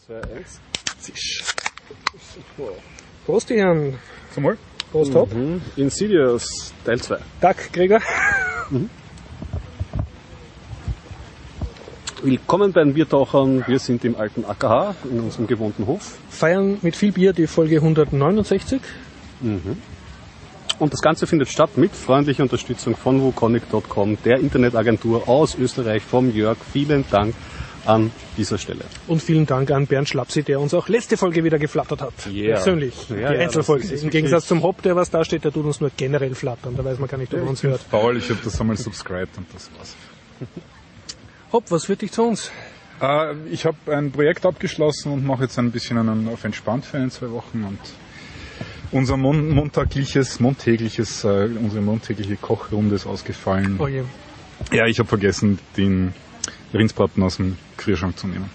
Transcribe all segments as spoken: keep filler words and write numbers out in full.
zwei, eins. Zisch. Prost, die Herren. Zum Wohl. Prost, Hopp. Mhm. Insidious, Teil zwei. Tag, Gregor. Mhm. Willkommen bei den Biertauchern. Wir sind im alten A K H, in unserem gewohnten Hof. Feiern mit viel Bier die Folge hundertneunundsechzig. Mhm. Und das Ganze findet statt mit freundlicher Unterstützung von wukonic Punkt com, der Internetagentur aus Österreich, vom Jörg. Vielen Dank an dieser Stelle. Und vielen Dank an Bernd Schlapsi, der uns auch letzte Folge wieder geflattert hat. Yeah. Persönlich. Ja, die ja, Einzelfolge. ist Im Gegensatz zum Hopp, der was da steht, der tut uns nur generell flattern. Da weiß man gar nicht, ob er uns hört. Faul, ich habe das einmal subscribed und das war's. Hopp, was führt dich zu uns? Äh, ich habe ein Projekt abgeschlossen und mache jetzt ein bisschen einen auf entspannt für ein, zwei Wochen und unser mon- montagliches, montägliches, äh, unsere montägliche Kochrunde ist ausgefallen. Oh je. Ja, ich habe vergessen, den Rindsbraten aus dem Gefrierschrank zu nehmen.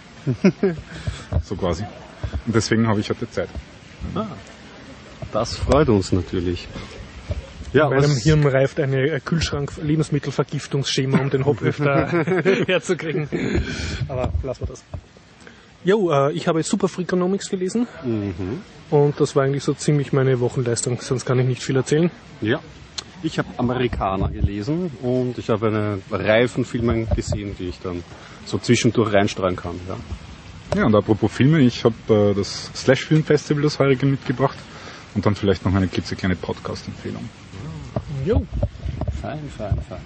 So quasi. Und deswegen habe ich heute Zeit. Ah, das freut uns natürlich. Ja, In meinem was- Hirn reift eine Kühlschrank-Lebensmittelvergiftungsschema, um den Hopp öfter herzukriegen. Aber lassen wir das. Jo, äh, ich habe Super Freakonomics gelesen. Mhm. Und das war eigentlich so ziemlich meine Wochenleistung. Sonst kann ich nicht viel erzählen. Ja, ich habe Amerikaner gelesen und ich habe eine Reihe von Filmen gesehen, die ich dann so zwischendurch reinstreuen kann. Ja. Ja, und apropos Filme, ich habe äh, das Slash Film Festival, das heurige, mitgebracht und dann vielleicht noch eine klitzekleine Podcast-Empfehlung. Jo. Fein, fein, fein.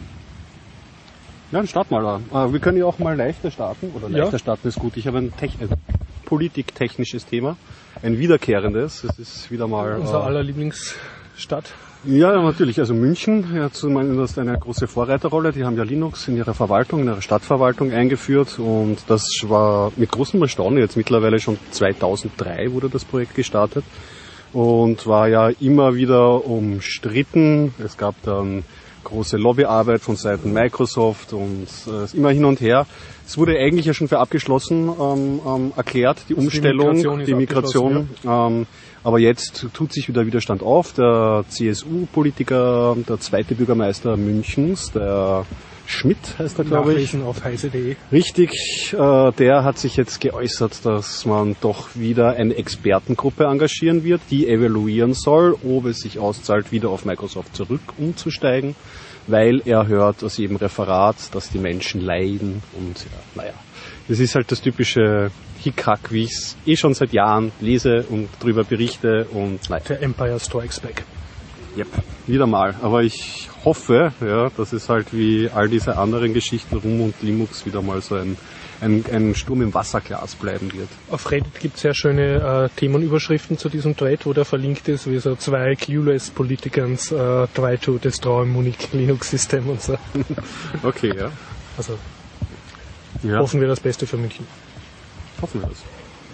Ja, dann starten wir mal. Äh, wir können ja auch mal leichter starten. Oder leichter Ja. starten ist gut. Ich habe ein, Techn- ein politiktechnisches Thema. Ein wiederkehrendes. Es ist wieder mal... Unser äh, aller Lieblingsstadt. Ja, natürlich. Also München, ja, zumindest eine große Vorreiterrolle. Die haben ja Linux in ihrer Verwaltung, in ihrer Stadtverwaltung eingeführt. Und das war mit großem Erstaunen. Jetzt mittlerweile schon zweitausenddrei wurde das Projekt gestartet. Und war ja immer wieder umstritten. Es gab dann große Lobbyarbeit von Seiten Microsoft und äh, immer hin und her. Es wurde eigentlich ja schon für abgeschlossen ähm, ähm, erklärt, die Umstellung, Migration ist die Migration. abgeschlossen, Ähm, aber jetzt tut sich wieder Widerstand auf. Der C S U-Politiker, der zweite Bürgermeister Münchens, der Schmidt heißt er, glaube ich. Nachlesen auf heise punkt de. Richtig, äh, der hat sich jetzt geäußert, dass man doch wieder eine Expertengruppe engagieren wird, die evaluieren soll, ob es sich auszahlt, wieder auf Microsoft zurück umzusteigen, weil er hört aus jedem Referat, dass die Menschen leiden und ja, naja, das ist halt das typische Hickhack, wie ich es eh schon seit Jahren lese und drüber berichte und naja. Der Empire Strikes Back. Yep, wieder mal. Aber ich hoffe, ja, dass es halt wie all diese anderen Geschichten rum und Linux wieder mal so ein, ein, ein Sturm im Wasserglas bleiben wird. Auf Reddit gibt es sehr schöne äh, Themenüberschriften zu diesem Thread, wo der verlinkt ist, wie so zwei clueless Politikans äh, try to destroy Munich Linux System und so. Okay, ja. Also ja. hoffen wir das Beste für München. Hoffen wir das.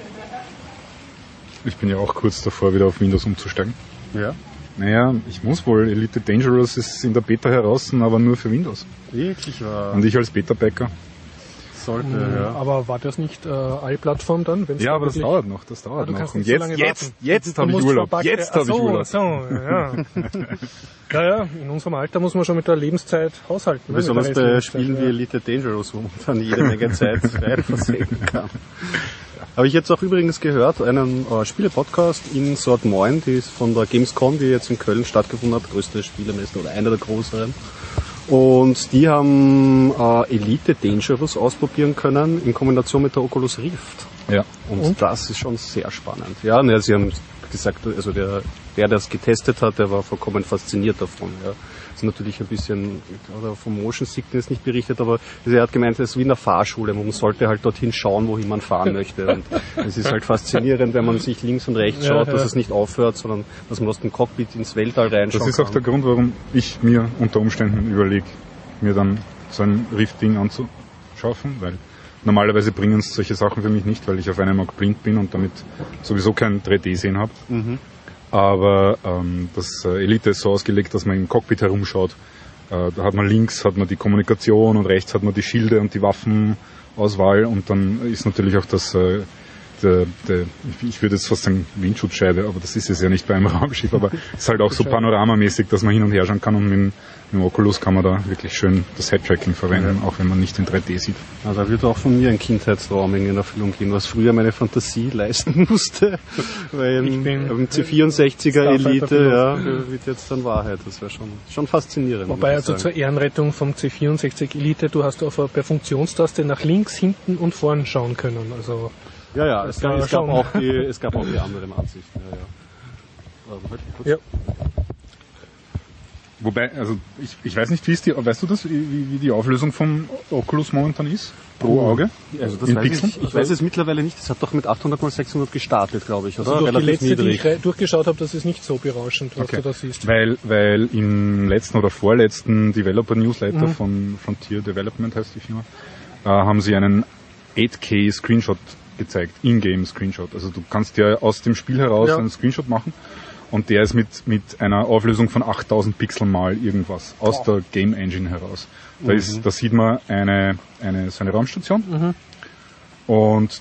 Ich bin ja auch kurz davor, wieder auf Windows umzusteigen. Ja. Naja, ich muss wohl. Elite Dangerous ist in der Beta heraus, aber nur für Windows. Wirklich wahr. Und ich als Beta-Backer. Sollte, Mhm, ja. Aber war das nicht äh, Allplattform dann? Wenn's Ja, dann aber das wirklich- dauert noch, das dauert Ah, du noch. kannst Und nicht so jetzt, lange jetzt, warten. jetzt Du habe ich musst Urlaub. verpackt- Jetzt Ach habe ich so, Urlaub. So, ja. ja, ja, in unserem Alter muss man schon mit der Lebenszeit haushalten. ne, Besonders mit der bei Restlebenszeit, Spielen wie ja. Elite Dangerous, wo man dann jede Menge Zeit rein versenken kann. Habe ich jetzt auch übrigens gehört, einen äh, Spiele-Podcast in Sort Moin, die ist von der Gamescom, die jetzt in Köln stattgefunden hat, größte Spielemesse oder eine der größeren. Und die haben äh, Elite Dangerous ausprobieren können in Kombination mit der Oculus Rift. Ja. Und, Und? das ist schon sehr spannend. Ja, ne, sie haben gesagt, also der, der, der es getestet hat, der war vollkommen fasziniert davon. Ja. Das ist natürlich ein bisschen, oder vom Motion Sickness nicht berichtet, aber er hat gemeint, es ist wie in der Fahrschule. Man sollte halt dorthin schauen, wohin man fahren möchte. Und es ist halt faszinierend, wenn man sich links und rechts Ja, schaut, ja. dass es nicht aufhört, sondern dass man aus dem Cockpit ins Weltall reinschauen Das ist kann. auch der Grund, warum ich mir unter Umständen überlege, mir dann so ein Rift-Ding anzuschaffen, weil normalerweise bringen es solche Sachen für mich nicht, weil ich auf einem Auge blind bin und damit sowieso kein drei D sehen habe. Mhm. Aber ähm, das äh, Elite ist so ausgelegt, dass man im Cockpit herumschaut. Äh, da hat man links hat man die Kommunikation und rechts hat man die Schilde und die Waffenauswahl und dann ist natürlich auch das äh, der, der, ich würde jetzt fast sagen Windschutzscheibe, aber das ist es ja nicht bei einem Raumschiff, aber es ist halt auch so panoramamäßig, dass man hin und her schauen kann, und mit dem, mit dem Oculus kann man da wirklich schön das Head-Tracking verwenden, ja. Auch wenn man nicht in drei D sieht. Ja, da wird auch von mir ein Kindheitstraum in Erfüllung gehen, was früher meine Fantasie leisten musste, weil im C vierundsechziger Elite ja, wird jetzt dann Wahrheit, das wäre schon, schon faszinierend. Wobei also zur Ehrenrettung vom C vierundsechzig Elite, du hast auf per Funktionstaste nach links, hinten und vorn schauen können, also ja, ja, es gab, es, gab auch die, es gab auch die anderen Ansichten. Ja, ja. Halt ja. Wobei, also ich, ich weiß nicht, wie ist die, weißt du das, wie, wie die Auflösung vom Oculus momentan ist? Pro Auge? Also das weiß ich, ich weiß es mittlerweile nicht, es hat doch mit achthundert mal sechshundert gestartet, glaube ich, oder? Also durch Relativ die letzte, niedrig. Die ich durchgeschaut habe, das ist nicht so berauschend, was okay. du da siehst. Weil, weil im letzten oder vorletzten Developer Newsletter mhm. von Frontier Development heißt die Firma, äh, haben sie einen acht K Screenshot gezeigt, In-Game Screenshot. Also du kannst ja aus dem Spiel heraus ja. einen Screenshot machen, und der ist mit, mit einer Auflösung von achttausend Pixel mal irgendwas aus wow. der Game Engine heraus. Da, mhm. ist, da sieht man eine, eine, so eine Raumstation mhm. und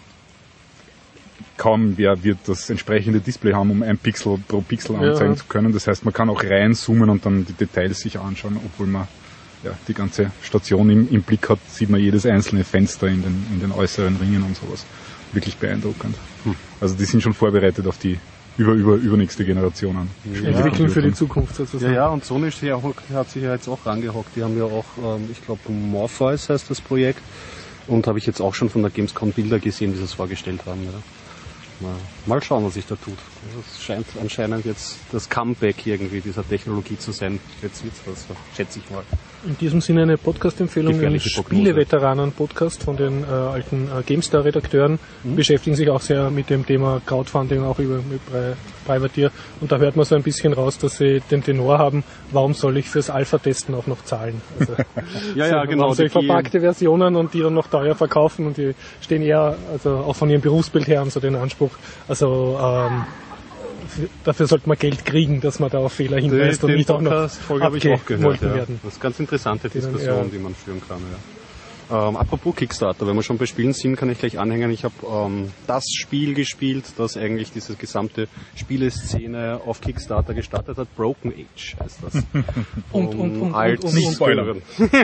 kaum wer wird das entsprechende Display haben, um ein Pixel pro Pixel anzeigen ja. zu können. Das heißt, man kann auch reinzoomen und dann die Details sich anschauen, obwohl man ja, die ganze Station im, im Blick hat, sieht man jedes einzelne Fenster in den, in den äußeren Ringen und sowas. Wirklich beeindruckend. Hm. Also die sind schon vorbereitet auf die über, über, übernächste Generation an. Ja. Entwickeln für die Zukunft sozusagen. Ja, ja, und Sony hat sich ja jetzt auch rangehockt. Die haben ja auch, ähm, ich glaube, Morpheus heißt das Projekt. Und habe ich jetzt auch schon von der Gamescom Bilder gesehen, die sie es vorgestellt haben. Ja. Mal, mal schauen, was sich da tut. Es scheint anscheinend jetzt das Comeback irgendwie dieser Technologie zu sein. Jetzt wird's was, schätze ich mal. In diesem Sinne eine Podcast-Empfehlung, ein Spiele-Veteranen-Podcast von den äh, alten äh, GameStar-Redakteuren, mhm. beschäftigen sich auch sehr mit dem Thema Crowdfunding, auch über mit Privateer. Und da hört man so ein bisschen raus, dass sie den Tenor haben, warum soll ich fürs Alpha-Testen auch noch zahlen? Also, ja, ja, genau. Also verpackte Versionen und die dann noch teuer verkaufen, und die stehen eher, also auch von ihrem Berufsbild her, haben so den Anspruch, also ähm, dafür sollte man Geld kriegen, dass man da auf Fehler hinweist den, und nicht auch noch abgemolken werden. Das ist eine ganz interessante Diskussion, ja. die man führen kann. Ja. Ähm, apropos Kickstarter, wenn wir schon bei Spielen sind, kann ich gleich anhängen. Ich habe ähm, das Spiel gespielt, das eigentlich diese gesamte Spieleszene auf Kickstarter gestartet hat. Broken Age heißt das. und, und, und, alt und, und, nicht spoilern.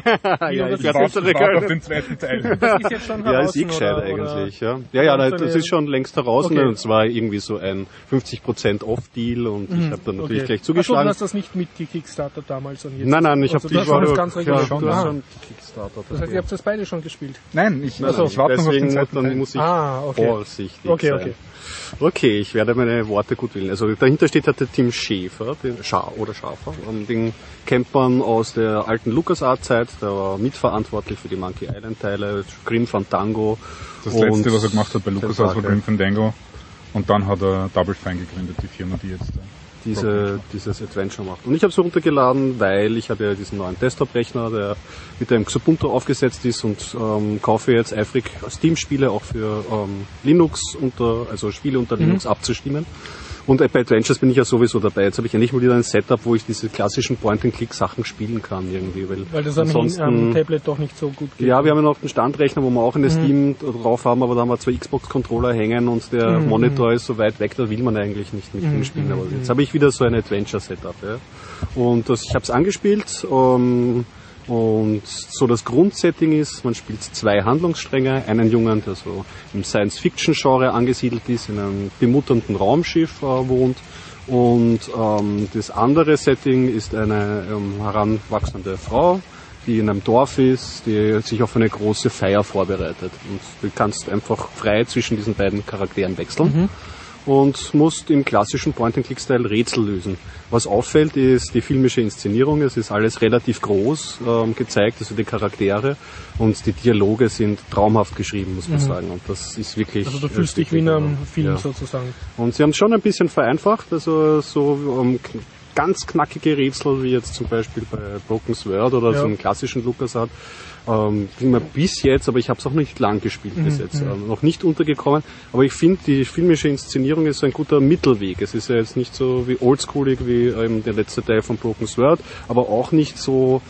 ja, ich warte auf den zweiten Teil. Das ist jetzt schon heraus. Ja, ist eh gescheit eigentlich. Ja, ja, ja, ja das ist schon längst heraus. Okay. Und es war irgendwie so ein fünfzig Prozent Off-Deal, und mhm. ich habe dann natürlich okay. gleich zugeschlagen. Also, du hast das nicht mit die Kickstarter damals und jetzt? Nein, nein, ich habe also, die war das ganz ja, schon, schon Kickstarter. Das heißt, ihr habt das beide schon gespielt? Nein, ich, also, ich warte noch auf den zweiten dann Teil. muss ich ah, okay. vorsichtig okay, sein. Okay. Okay, ich werde meine Worte gut wählen. Also dahinter steht halt der Tim Schäfer, den Scha oder Schafer, den kennt man aus der alten LucasArts-Zeit, der war mitverantwortlich für die Monkey Island-Teile, Grim Fandango. Das letzte, was er gemacht hat bei LucasArts, war Grim Fandango, und dann hat er Double Fine gegründet, die Firma, die jetzt diese, dieses Adventure macht. Und ich habe es runtergeladen, weil ich habe ja diesen neuen Desktop-Rechner, der mit einem Xubuntu aufgesetzt ist, und ähm, kaufe jetzt eifrig Steam-Spiele auch für ähm, Linux, unter, also Spiele unter mhm. Linux abzustimmen. Und bei Adventures bin ich ja sowieso dabei. Jetzt habe ich endlich mal wieder ein Setup, wo ich diese klassischen Point-and-Click-Sachen spielen kann irgendwie. Weil, weil das ansonsten, am Tablet doch nicht so gut geht. Ja, wir haben ja noch einen Standrechner, wo wir auch eine mhm. Steam drauf haben, aber da haben wir zwei Xbox-Controller hängen und der mhm. Monitor ist so weit weg, da will man eigentlich nicht mit mhm. spielen. Aber jetzt habe ich wieder so ein Adventure-Setup. Ja. Und das, ich habe es angespielt. Um, Und so das Grundsetting ist, man spielt zwei Handlungsstränge, einen Jungen, der so im Science-Fiction-Genre angesiedelt ist, in einem bemutternden Raumschiff äh, wohnt, und ähm, das andere Setting ist eine ähm, heranwachsende Frau, die in einem Dorf ist, die sich auf eine große Feier vorbereitet, und du kannst einfach frei zwischen diesen beiden Charakteren wechseln. Mhm. Und musst im klassischen Point-and-Click-Style Rätsel lösen. Was auffällt, ist die filmische Inszenierung. Es ist alles relativ groß ähm, gezeigt, also die Charaktere, und die Dialoge sind traumhaft geschrieben, muss man mhm. sagen. Und das ist wirklich... Also du fühlst dich wie in einem Film ja. sozusagen. Und sie haben es schon ein bisschen vereinfacht, also so um, ganz knackige Rätsel, wie jetzt zum Beispiel bei Broken Sword oder ja. so einem klassischen LucasArts. Ähm, bin mir bis jetzt, aber ich habe es auch nicht lang gespielt bis jetzt, mhm. ähm, noch nicht untergekommen, aber ich finde, die filmische Inszenierung ist so ein guter Mittelweg. Es ist ja jetzt nicht so wie oldschoolig wie ähm, der letzte Teil von Broken Sword, aber auch nicht so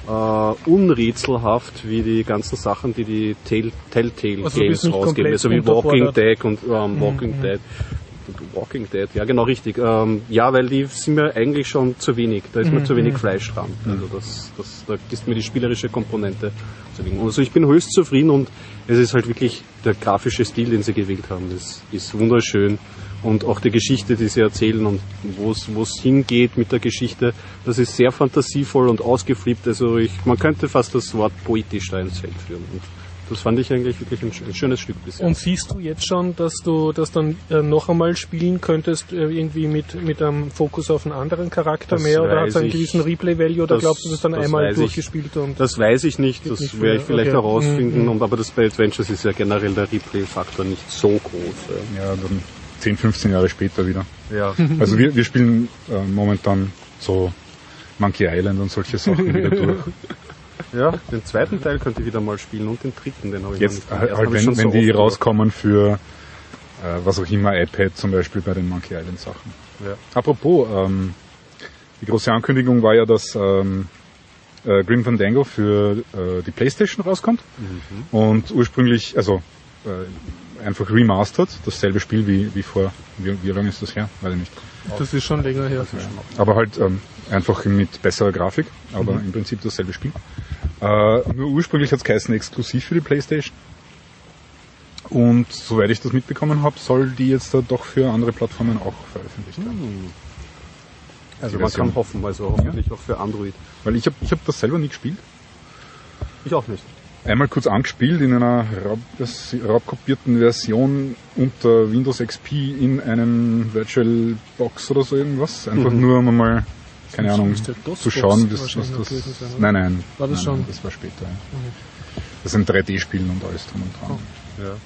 äh, unrätselhaft wie die ganzen Sachen, die die Tell- Telltale also Games rausgeben, also wie Walking Dead und ähm, Walking mhm. Dead. Walking Dead, ja genau richtig. Ähm, ja, weil die sind mir eigentlich schon zu wenig. Da ist mir mhm. zu wenig Fleisch dran. Also das, das, da ist mir die spielerische Komponente zu wenig. Also ich bin höchst zufrieden und es ist halt wirklich der grafische Stil, den sie gewählt haben. Das ist wunderschön. Und auch die Geschichte, die sie erzählen und wo es hingeht mit der Geschichte, das ist sehr fantasievoll und ausgeflippt. Also ich, man könnte fast das Wort poetisch da ins Feld führen. Und das fand ich eigentlich wirklich ein, ein schönes Stück bisher. Und siehst du jetzt schon, dass du das dann äh, noch einmal spielen könntest, äh, irgendwie mit, mit einem Fokus auf einen anderen Charakter das mehr, oder hat es einen ich, gewissen Replay-Value, oder das, glaubst du, das dann das einmal durchgespielt? Ich, und das weiß ich nicht, das nicht werde ich vielleicht okay. herausfinden, mhm. und, aber das bei Adventures ist ja generell der Replay-Faktor nicht so groß. Ja, ja dann zehn, fünfzehn Jahre später wieder. Ja. Also wir, wir spielen äh, momentan so Monkey Island und solche Sachen wieder durch. Ja, den zweiten Teil könnt ihr wieder mal spielen und den dritten, den habe ich jetzt noch nicht. halt, wenn, wenn so die rauskommen für äh, was auch immer, iPad zum Beispiel bei den Monkey Island Sachen. Ja. Apropos, ähm, die große Ankündigung war ja, dass ähm, äh, Grim Fandango für äh, die PlayStation rauskommt mhm. und ursprünglich, also äh, einfach remastered, dasselbe Spiel wie, wie vor, wie, wie lange ist das her? Weiß ich nicht. Das ist schon länger her. Ja. Aber halt ähm, einfach mit besserer Grafik, aber mhm. im Prinzip dasselbe Spiel. Äh, nur ursprünglich hat es geheißen exklusiv für die PlayStation. Und soweit ich das mitbekommen habe, soll die jetzt da doch für andere Plattformen auch veröffentlicht werden. Mhm. Also man kann hoffen, also hoffentlich ja. auch für Android. Weil ich habe ich hab das selber nie gespielt. Ich auch nicht. Einmal kurz angespielt in einer raub, raubkopierten Version unter Windows X P in einem Virtual Box oder so irgendwas. Einfach mhm. nur um mal, keine das Ahnung, zu schauen, wie das, das, das nein, nein. War das nein, schon? Nein, das war später. Ja. Mhm. Das sind drei D-Spielen und alles drum und dran. Oh. Ja.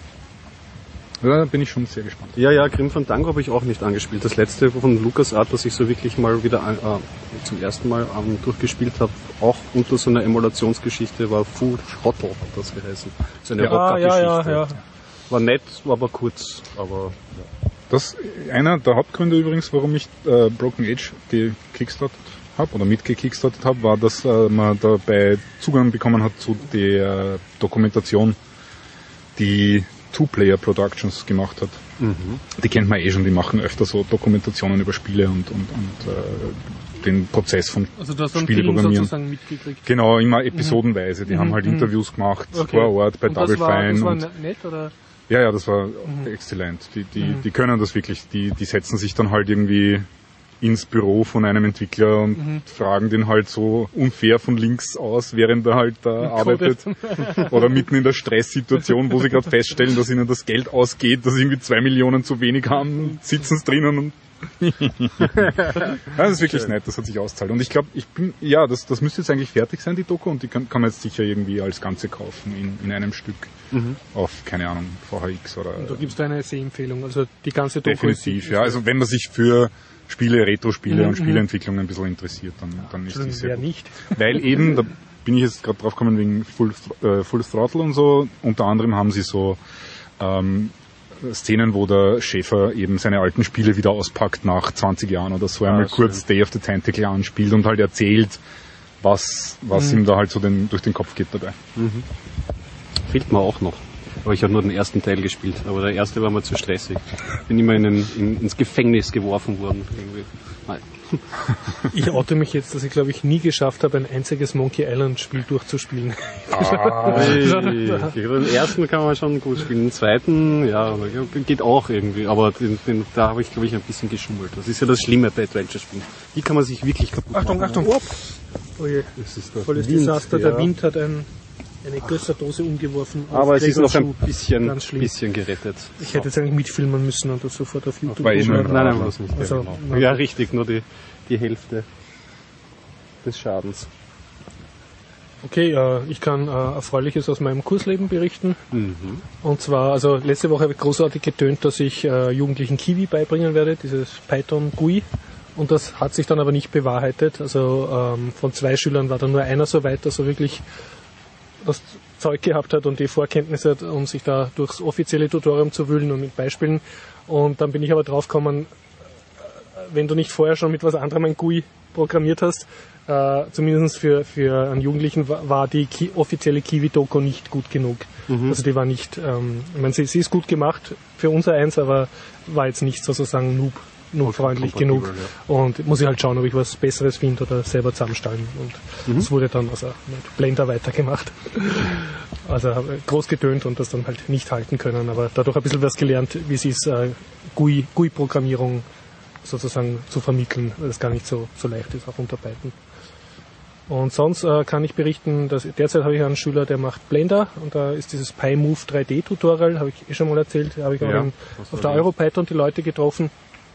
Da bin ich schon sehr gespannt. Ja, ja, Grim Fandango habe ich auch nicht angespielt. Das letzte von LucasArts, das ich so wirklich mal wieder äh, zum ersten Mal ähm, durchgespielt habe, auch unter so einer Emulationsgeschichte, war Full Throttle, hat das geheißen. So eine ja, Rocker-Geschichte. Ja, ja, ja. War nett, war aber kurz, aber ja. Das einer der Hauptgründe übrigens, warum ich äh, Broken Age gekickstartet habe oder mitgekickstartet habe, war, dass äh, man dabei Zugang bekommen hat zu der Dokumentation, die Two-Player Productions gemacht hat. Mhm. Die kennt man eh schon, die machen öfter so Dokumentationen über Spiele und, und, und äh, den Prozess von also du hast Spieleprogrammieren. Sozusagen mitgekriegt. Genau, immer episodenweise. Die mhm. haben halt mhm. Interviews gemacht okay. vor Ort bei und Double das war, Fine. Das war und nett, oder? Ja, ja, das war mhm. exzellent. Die, die, mhm. die können das wirklich. Die, die setzen sich dann halt irgendwie ins Büro von einem Entwickler und mhm. fragen den halt so unfair von links aus, während er halt da arbeitet. Oder mitten in der Stresssituation, wo sie gerade feststellen, dass ihnen das Geld ausgeht, dass sie irgendwie zwei Millionen zu wenig haben, sitzen sie drinnen und ja, das ist wirklich nett, das hat sich ausgezahlt. Und ich glaube, ich bin, ja, das, das müsste jetzt eigentlich fertig sein, die Doku, und die kann, kann man jetzt sicher irgendwie als Ganze kaufen in, in einem Stück mhm. auf, keine Ahnung, V H X oder... Und da gibst du eine Sehempfehlung, also die ganze Doku... Definitiv, ja, also wenn man sich für Spiele, Retro-Spiele mhm. und Spieleentwicklung ein bisschen interessiert, dann, dann ist die sehr gut. Nicht. Weil eben, da bin ich jetzt gerade drauf gekommen wegen Full, äh, Full Throttle und so, unter anderem haben sie so ähm, Szenen, wo der Schäfer eben seine alten Spiele wieder auspackt nach zwanzig Jahren oder so, einmal ah, kurz schön. Day of the Tentacle anspielt und halt erzählt, was, was mhm. ihm da halt so den, durch den Kopf geht dabei. Mhm. Fehlt mir auch noch. Aber ich habe nur den ersten Teil gespielt, aber der erste war mir zu stressig. Bin immer in den, in, ins Gefängnis geworfen worden. Irgendwie. Nein. Ich oute mich jetzt, dass ich glaube ich nie geschafft habe, ein einziges Monkey Island Spiel durchzuspielen. Ah, den ersten kann man schon gut spielen, den zweiten, ja, geht auch irgendwie, aber den, den, da habe ich glaube ich ein bisschen geschummelt. Das ist ja das Schlimme bei Adventure-Spielen. Die kann man sich wirklich kaputt Achtung, machen. Achtung, Achtung! Oh je, das ist das volles Wind, Desaster, ja. Der Wind hat ein, eine Gösserdose umgeworfen. Aber es ist noch ein bisschen, bisschen gerettet. Ich hätte jetzt eigentlich mitfilmen müssen und das sofort auf YouTube nein, nein, nein, was nicht. Also, ja, genau. Ja, richtig, nur die, die Hälfte des Schadens. Okay, äh, ich kann äh, Erfreuliches aus meinem Kursleben berichten. Mhm. Und zwar, also letzte Woche habe ich großartig getönt, dass ich äh, Jugendlichen Kiwi beibringen werde, dieses Python G U I. Und das hat sich dann aber nicht bewahrheitet. Also ähm, von zwei Schülern war dann nur einer so weit, dass er wirklich das Zeug gehabt hat und die Vorkenntnisse hat, um sich da durchs offizielle Tutorium zu wühlen und mit Beispielen. Und dann bin ich aber draufgekommen, wenn du nicht vorher schon mit was anderem ein G U I programmiert hast, äh, zumindest für, für einen Jugendlichen war, war die Ki- offizielle Kiwi-Doku nicht gut genug. Mhm. Also die war nicht, ähm, ich meine, sie, sie ist gut gemacht für unser Eins, aber war jetzt nicht sozusagen noob, noob-freundlich genug. Ja. Und muss ich halt schauen, ob ich was Besseres finde oder selber zusammenstellen. Und es mhm. wurde dann also mit Blender weitergemacht. Also habe groß getönt und das dann halt nicht halten können, aber dadurch ein bisschen was gelernt, wie es ist, äh, G U I, G U I-Programmierung sozusagen zu vermitteln, weil das gar nicht so, so leicht ist, auch unter Python. Und sonst äh, kann ich berichten, dass derzeit habe ich einen Schüler, der macht Blender und da ist dieses PyMove drei D Tutorial, habe ich eh schon mal erzählt, da habe ich auch ja, in, auf der EuroPython die Leute getroffen.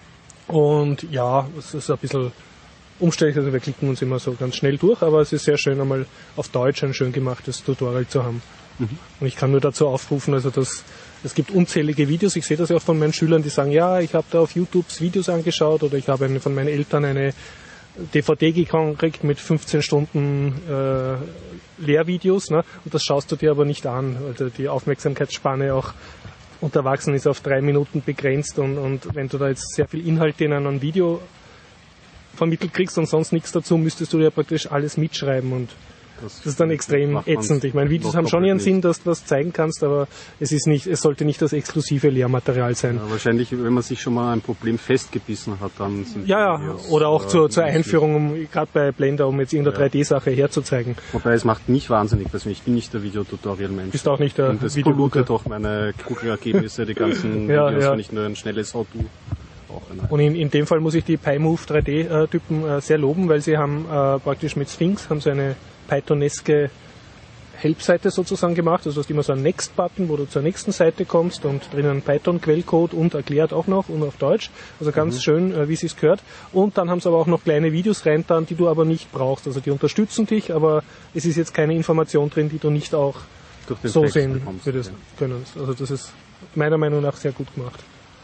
Und ja, es ist ein bisschen umständlich, also wir klicken uns immer so ganz schnell durch, aber es ist sehr schön, einmal auf Deutsch ein schön gemachtes Tutorial zu haben. Mhm. Und ich kann nur dazu aufrufen, also dass es gibt unzählige Videos, ich sehe das ja auch von meinen Schülern, die sagen, ja, ich habe da auf YouTube Videos angeschaut oder ich habe eine, von meinen Eltern eine D V D gekriegt mit fünfzehn Stunden äh, Lehrvideos, ne? Und das schaust du dir aber nicht an, also die Aufmerksamkeitsspanne auch unter Erwachsenen ist auf drei Minuten begrenzt und, und wenn du da jetzt sehr viel Inhalte in einem Video vermittelt kriegst und sonst nichts dazu, müsstest du ja praktisch alles mitschreiben und das, das ist dann extrem ätzend. Ich meine, Videos haben schon ihren Sinn, dass du was zeigen kannst, aber es ist nicht, es sollte nicht das exklusive Lehrmaterial sein. Ja, wahrscheinlich, wenn man sich schon mal ein Problem festgebissen hat, dann sind ja, ja, oder auch äh, zur, zur Einführung, um, gerade bei Blender, um jetzt irgendeine ja. drei D-Sache herzuzeigen. Wobei es macht mich wahnsinnig persönlich. Ich bin nicht der Videotutorial-Mensch. Bist auch nicht der Und das pollutet doch meine Google-Ergebnisse, die ganzen ja, Videos, ja. wenn ich nur ein schnelles How-To. Und in, in dem Fall muss ich die PyMove drei D-Typen äh, sehr loben, weil sie haben äh, praktisch mit Sphinx haben sie eine Pythoneske Help-Seite sozusagen gemacht. Also du hast immer so einen Next-Button, wo du zur nächsten Seite kommst und drinnen Python-Quellcode und erklärt auch noch und auf Deutsch. Also ganz mhm. schön, äh, wie es sich gehört. Und dann haben sie aber auch noch kleine Videos reintan, die du aber nicht brauchst. Also die unterstützen dich, aber es ist jetzt keine Information drin, die du nicht auch so Text sehen würdest können. Also das ist meiner Meinung nach sehr gut gemacht.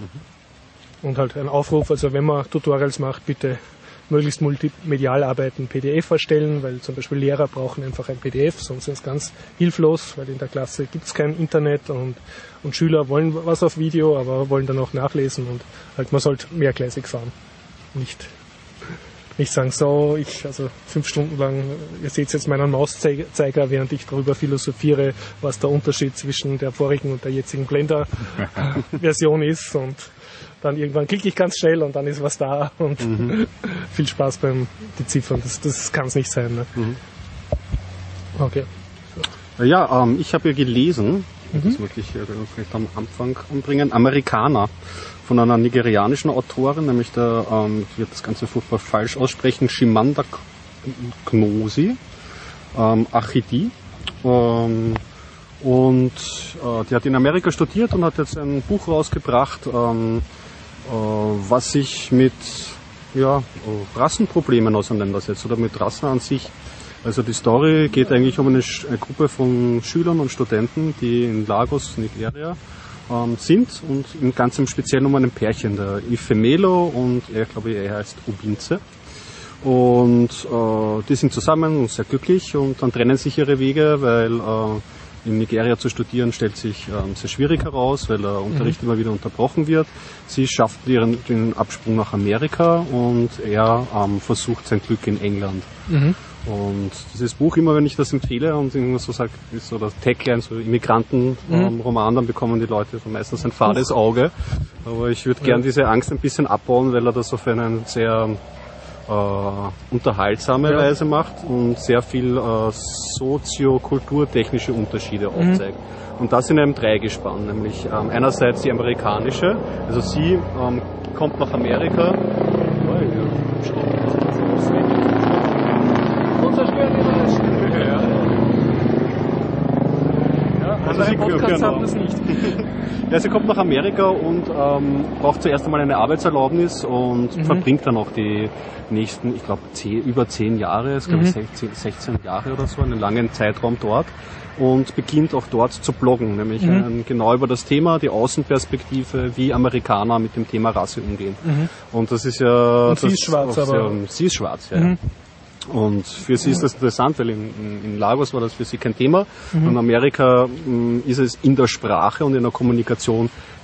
Mhm. Und halt ein Aufruf, also wenn man Tutorials macht, bitte möglichst multimedial arbeiten, P D F erstellen, weil zum Beispiel Lehrer brauchen einfach ein P D F, sonst sind es ganz hilflos, weil in der Klasse gibt es kein Internet und, und Schüler wollen was auf Video, aber wollen dann auch nachlesen und halt man sollte mehrgleisig fahren. Nicht, nicht sagen, so, ich, also fünf Stunden lang, ihr seht jetzt meinen Mauszeiger, während ich darüber philosophiere, was der Unterschied zwischen der vorigen und der jetzigen Blender-Version ist und dann irgendwann klicke ich ganz schnell und dann ist was da und mhm. viel Spaß beim Beziffern. Das, das kann es nicht sein. Ne? Mhm. Okay. So. Ja, ähm, ich habe ja gelesen, mhm. das möchte ich äh, vielleicht am Anfang anbringen, Amerikaner von einer nigerianischen Autorin, nämlich der, ähm, ich werde das Ganze furchtbar falsch aussprechen, Chimamanda Ngozi ähm, Achidi. Ähm, und äh, die hat in Amerika studiert und hat jetzt ein Buch rausgebracht, ähm, was sich mit ja, Rassenproblemen auseinandersetzt oder mit Rassen an sich. Also die Story geht eigentlich um eine, eine Gruppe von Schülern und Studenten, die in Lagos, Nigeria, ähm, sind und im ganz im Speziellen um einen Pärchen, der Ifemelo und er, glaube ich, er heißt Obinze. Und äh, die sind zusammen und sehr glücklich und dann trennen sich ihre Wege, weil äh, in Nigeria zu studieren stellt sich ähm, sehr schwierig heraus, weil der Unterricht mhm. immer wieder unterbrochen wird. Sie schafft ihren, den Absprung nach Amerika und er ähm, versucht sein Glück in England. Mhm. Und dieses Buch, immer wenn ich das empfehle und irgendwas so sage, ist so das Tagline, so Immigranten-Roman, ähm, dann bekommen die Leute so meistens ein fades Auge. Aber ich würde gern diese Angst ein bisschen abbauen, weil er das auf einen sehr Uh, unterhaltsame ja. Weise macht und sehr viel uh, sozio-kulturtechnische Unterschiede mhm. aufzeigt. Und das in einem Dreigespann, nämlich um, einerseits die amerikanische, also sie um, kommt nach Amerika. Oh, ja. Also sie, Podcast haben das nicht. Ja, sie kommt nach Amerika und ähm, braucht zuerst einmal eine Arbeitserlaubnis und mhm. verbringt dann auch die nächsten, ich glaube, über zehn Jahre, es glaube mhm. sechzehn Jahre oder so, einen langen Zeitraum dort und beginnt auch dort zu bloggen, nämlich mhm. ein, genau über das Thema, die Außenperspektive, wie Amerikaner mit dem Thema Rasse umgehen. Mhm. Und das ist ja... Und sie ist schwarz, aber... Sehr, sie ist schwarz, ja. Mhm. Und für sie ist das interessant, weil in, in Lagos war das für sie kein Thema. Mhm. In Amerika mh, ist es in der Sprache und in der Kommunikation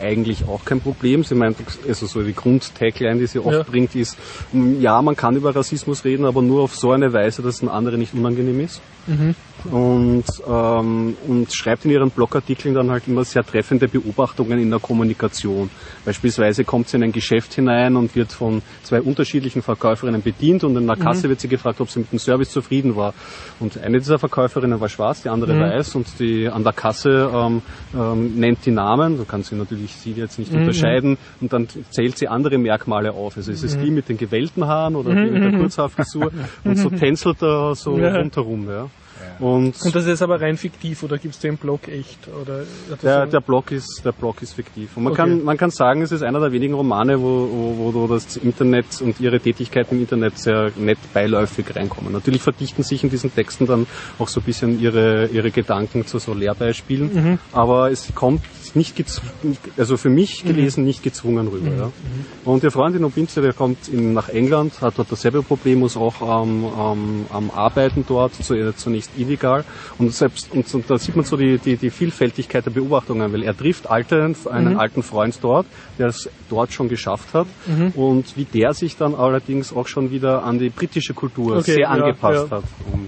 eigentlich auch kein Problem. Sie meint, also so die Grund-Tagline, die sie oft ja. bringt, ist, ja, man kann über Rassismus reden, aber nur auf so eine Weise, dass es einem anderen nicht unangenehm ist. Mhm. Und, ähm, und schreibt in ihren Blogartikeln dann halt immer sehr treffende Beobachtungen in der Kommunikation. Beispielsweise kommt sie in ein Geschäft hinein und wird von zwei unterschiedlichen Verkäuferinnen bedient und in der Kasse mhm. wird sie gefragt, ob sie mit dem Service zufrieden war. Und eine dieser Verkäuferinnen war schwarz, die andere mhm. weiß und die an der Kasse ähm, ähm, nennt die Namen, so kann sie natürlich sie jetzt nicht mhm. unterscheiden und dann zählt sie andere Merkmale auf. Also ist es mhm. die mit den gewellten Haaren oder die mit der Kurzhaarfrisur und so tänzelt er so ja. rundherum. Ja. Und, und das ist aber rein fiktiv oder gibt es den Blog echt? Oder der, der, Blog ist, der Blog ist fiktiv. Und man, okay. kann, man kann sagen, es ist einer der wenigen Romane, wo, wo, wo das Internet und ihre Tätigkeiten im Internet sehr nett beiläufig reinkommen. Natürlich verdichten sich in diesen Texten dann auch so ein bisschen ihre, ihre Gedanken zu so Lehrbeispielen, mhm. aber es kommt nicht gezwungen, also für mich gelesen, mhm. nicht gezwungen rüber. Mhm. Ja. Und ihr Freund in Obinze, der kommt in, nach England, hat dort dasselbe Problem, muss auch ähm, ähm, am Arbeiten dort, zu, zunächst illegal. Und selbst und, und da sieht man so die, die, die Vielfältigkeit der Beobachtungen, weil er trifft alten, einen mhm. alten Freund dort, der es dort schon geschafft hat mhm. und wie der sich dann allerdings auch schon wieder an die britische Kultur okay, sehr ja, angepasst ja. hat. Und,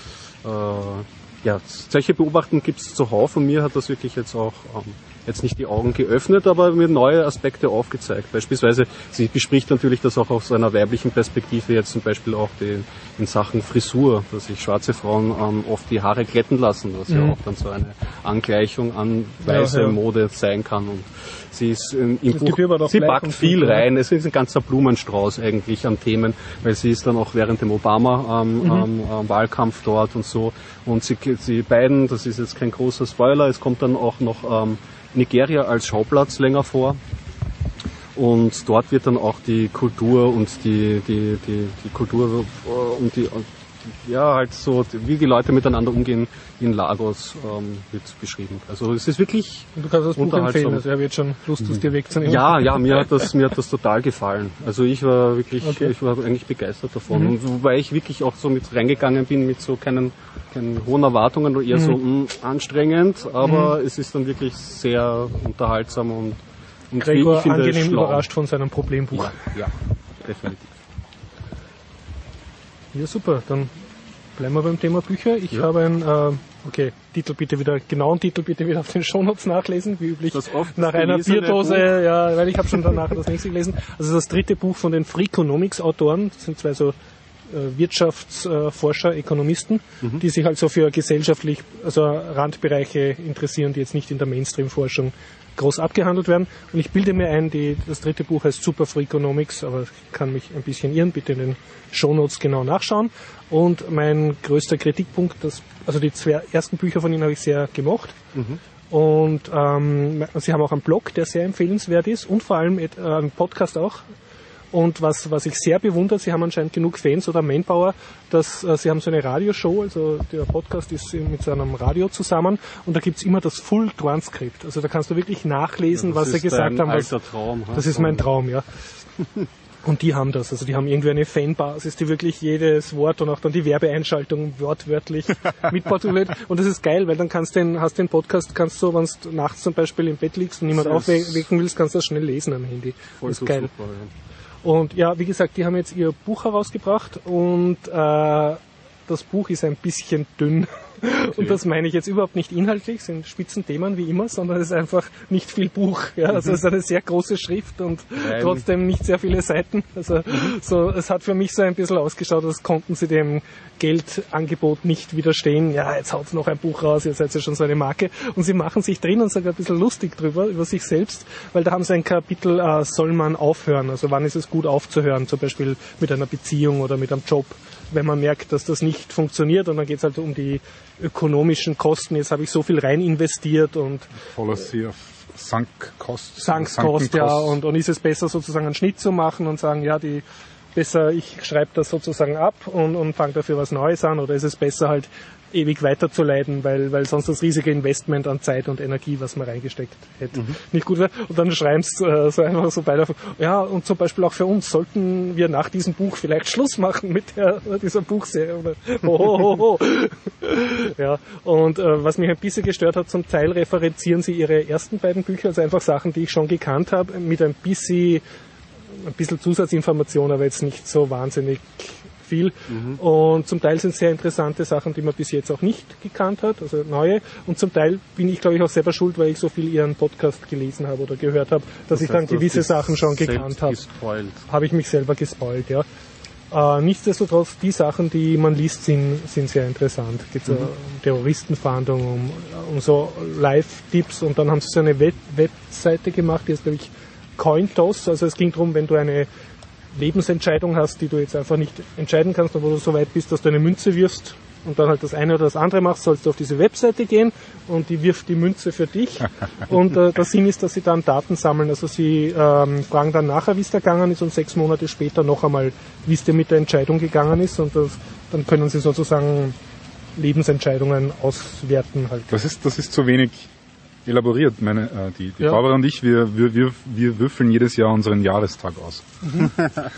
äh, ja, solche Beobachtungen gibt es zuhauf und mir hat das wirklich jetzt auch ähm, jetzt nicht die Augen geöffnet, aber mir neue Aspekte aufgezeigt. Beispielsweise, sie bespricht natürlich das auch aus einer weiblichen Perspektive, jetzt zum Beispiel auch die, in Sachen Frisur, dass sich schwarze Frauen ähm, oft die Haare glätten lassen, was mhm. ja auch dann so eine Angleichung an weiße ja, ja. Mode sein kann. Und sie ist ähm, im das Buch, sie packt viel rein, es ist ein ganzer Blumenstrauß eigentlich an Themen, weil sie ist dann auch während dem Obama-Wahlkampf ähm, mhm. ähm, dort und so. Und sie, sie beiden, das ist jetzt kein großer Spoiler, es kommt dann auch noch ähm, Nigeria als Schauplatz länger vor und dort wird dann auch die Kultur und die die die die Kultur und die ja halt so wie die Leute miteinander umgehen in Lagos ähm, wird beschrieben. Also es ist wirklich und du kannst das Buch empfehlen, also er wird schon Lust, es dir wegzunehmen. Ja, ja, mir hat das mir hat das total gefallen. Also ich war wirklich okay. ich war eigentlich begeistert davon, mhm. und wobei ich wirklich auch so mit reingegangen bin mit so keinen keine hohen Erwartungen, oder eher mhm. so mh, anstrengend, aber mhm. es ist dann wirklich sehr unterhaltsam und, und Gregor ich finde angenehm schlau. Überrascht von seinem Problembuch. Ja, ja, definitiv. Ja, super, dann bleiben wir beim Thema Bücher. Ich ja. habe ein, äh, okay, Titel bitte wieder, genauen Titel bitte wieder auf den Shownotes nachlesen, wie üblich. Das oft nach einer Bierdose, Buch. Ja, weil ich habe schon danach das nächste gelesen. Also das dritte Buch von den Freakonomics-Autoren, das sind zwei so Wirtschaftsforscher, Ökonomisten, mhm. die sich also für gesellschaftlich, also Randbereiche interessieren, die jetzt nicht in der Mainstream-Forschung groß abgehandelt werden. Und ich bilde mir ein, die, das dritte Buch heißt Super Freakonomics, aber ich kann mich ein bisschen irren, bitte in den Shownotes genau nachschauen. Und mein größter Kritikpunkt, das, also die zwei ersten Bücher von ihnen habe ich sehr gemocht. Mhm. Und ähm, sie haben auch einen Blog, der sehr empfehlenswert ist und vor allem äh, einen Podcast auch. Und was, was ich sehr bewundere, sie haben anscheinend genug Fans oder Manpower, dass äh, sie haben so eine Radioshow, also der Podcast ist mit so einem Radio zusammen und da gibt's immer das Full Transkript. Also da kannst du wirklich nachlesen, ja, was sie gesagt haben. Was, Traum, das ist mein Traum, ja. Und die haben das, also die haben irgendwie eine Fanbasis, die wirklich jedes Wort und auch dann die Werbeeinschaltung wortwörtlich mitportuliert. Und das ist geil, weil dann kannst du den, hast den Podcast, kannst du, wenn du nachts zum Beispiel im Bett liegst und niemand aufwecken willst, kannst du das schnell lesen am Handy. Voll das ist geil. Super, ja. Und ja, wie gesagt, die haben jetzt ihr Buch herausgebracht und äh, das Buch ist ein bisschen dünn. Okay. Und das meine ich jetzt überhaupt nicht inhaltlich, sind Spitzenthemen wie immer, sondern es ist einfach nicht viel Buch. Ja? Also es ist eine sehr große Schrift und Nein. trotzdem nicht sehr viele Seiten. Also mhm. so, es hat für mich so ein bisschen ausgeschaut, als konnten sie dem Geldangebot nicht widerstehen. Ja, jetzt haut's noch ein Buch raus, ihr seid ja schon so eine Marke. Und sie machen sich drin und sogar ein bisschen lustig drüber, über sich selbst, weil da haben sie ein Kapitel, äh, soll man aufhören? Also wann ist es gut aufzuhören? Zum Beispiel mit einer Beziehung oder mit einem Job, wenn man merkt, dass das nicht funktioniert, und dann geht's halt um die ökonomischen Kosten. Jetzt habe ich so viel rein investiert und Policy of Sunk Cost. Sunk Cost, ja. Und, und ist es besser sozusagen einen Schnitt zu machen und sagen, ja, die besser, ich schreibe das sozusagen ab und, und fange dafür was Neues an, oder ist es besser halt ewig weiterzuleiten, weil, weil sonst das riesige Investment an Zeit und Energie, was man reingesteckt hätte, mhm. nicht gut wäre. Und dann schreiben sie äh, so einfach so beide, ja, und zum Beispiel auch für uns, sollten wir nach diesem Buch vielleicht Schluss machen mit der, dieser Buchserie, oder oh, oh, oh, oh. Ja, und äh, was mich ein bisschen gestört hat, zum Teil referenzieren sie ihre ersten beiden Bücher, also einfach Sachen, die ich schon gekannt habe, mit ein bisschen ein bisschen Zusatzinformation, aber jetzt nicht so wahnsinnig viel. Mhm. Und zum Teil sind sehr interessante Sachen, die man bis jetzt auch nicht gekannt hat, also neue. Und zum Teil bin ich, glaube ich, auch selber schuld, weil ich so viel ihren Podcast gelesen habe oder gehört habe, dass das ich heißt, dann gewisse Sachen schon gekannt habe. Habe ich mich selber gespoilt, ja. Äh, nichtsdestotrotz, die Sachen, die man liest, sind, sind sehr interessant. Es geht mhm. um Terroristenfahndung, um, um so Live-Tipps, und dann haben sie so eine Web- Webseite gemacht, die ist, glaube ich, Cointos, also es ging darum, wenn du eine Lebensentscheidung hast, die du jetzt einfach nicht entscheiden kannst, aber wo du so weit bist, dass du eine Münze wirfst und dann halt das eine oder das andere machst, sollst du auf diese Webseite gehen und die wirft die Münze für dich. Und äh, der Sinn ist, dass sie dann Daten sammeln. Also sie ähm, fragen dann nachher, wie es da gegangen ist, und sechs Monate später noch einmal, wie es dir mit der Entscheidung gegangen ist, und das, dann können sie sozusagen Lebensentscheidungen auswerten halt. Das ist, das ist zu wenig elaboriert. Meine, äh, die die ja. Barbara und ich, wir, wir, wir, wir würfeln jedes Jahr unseren Jahrestag aus. Mhm.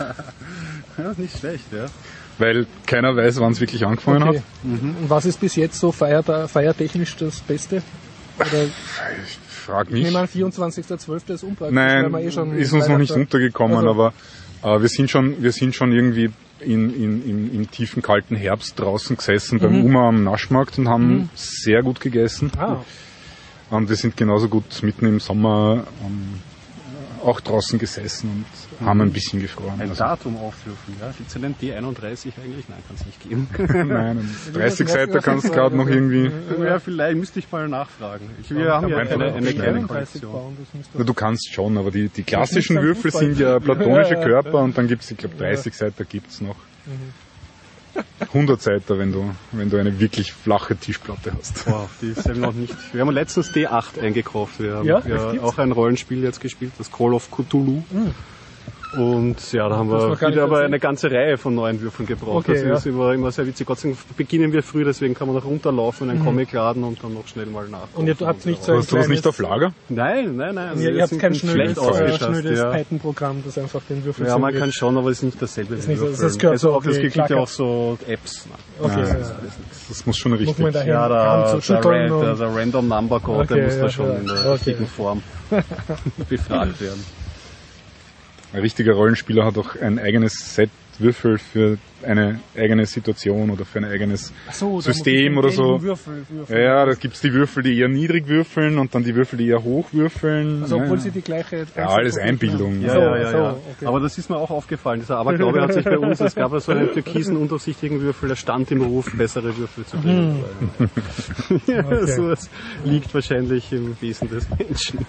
Ja, nicht schlecht, ja. Weil keiner weiß, wann es wirklich angefangen okay. hat. Mhm. Und was ist bis jetzt so feier, feiertechnisch das Beste? Oder ich frag mich. Ich nehme an, vierundzwanzigster zwölfter ist unpraktisch. Nein, eh schon ist uns noch nicht untergekommen, also. aber äh, wir sind schon, wir sind schon irgendwie in, in, in, im tiefen, kalten Herbst draußen gesessen mhm. beim Uma am Naschmarkt und haben mhm. sehr gut gegessen. Ah. Und wir sind genauso gut mitten im Sommer ähm, auch draußen gesessen und mhm. haben ein bisschen gefroren. Ein also. Datum aufrufen, ja? Gibt es einen D einunddreißig eigentlich? Nein, kann es nicht geben. Nein, dreißig Seiten kannst du gerade noch irgendwie... Ja, vielleicht müsste ich mal nachfragen. Ich, wir ja, haben ja eine, eine kleine Kollektion. Du kannst schon, aber die, die klassischen Würfel sind ja platonische Körper, und dann gibt es, ich glaube, dreißig Seiten gibt es noch. Mhm. hundert Seiten, wenn du, wenn du eine wirklich flache Tischplatte hast. Wow, die ist ja noch nicht. Wir haben letztens D acht eingekauft. Wir haben ja, ja auch ein Rollenspiel jetzt gespielt, das Call of Cthulhu. Mhm. Und ja, da haben wir wieder aber eine ganze Reihe von neuen Würfeln gebraucht. Okay, das ja. ist immer, immer sehr witzig. Gott sei Dank beginnen wir früh, deswegen kann man noch runterlaufen, in einen mhm. Comic laden und dann noch schnell mal nachgucken. Und ihr habt nicht so ein Hast du das nicht auf Lager? Nein, nein, nein. Also ihr habt kein schnelles, äh, schnelles ja. Python-Programm, das einfach den Würfel Ja, man kann schon, aber es ist nicht dasselbe. Ist nicht, das, das gehört also so auch, es gibt ja auch so Apps. Okay, Nein, ja, das, das muss schon richtig sein. Ja, der, der, der, der Random Number Code, okay, der muss ja, da schon ja. in der okay. richtigen Form befragt werden. Ein richtiger Rollenspieler hat auch ein eigenes Set Würfel für eine eigene Situation oder für ein eigenes so, System oder so. Würfel, Würfel. Ja, da gibt's die Würfel, die eher niedrig würfeln, und dann die Würfel, die eher hoch würfeln. Also obwohl ja. sie die gleiche... Ja, alles Einbildung. Ja, ja, ja, ja. Okay. Aber das ist mir auch aufgefallen. Dieser Aberglaube hat sich bei uns, es gab ja so einen türkisen, undurchsichtigen Würfel, der stand im Ruf, bessere Würfel zu bringen. ja, okay. So, das liegt wahrscheinlich im Wesen des Menschen.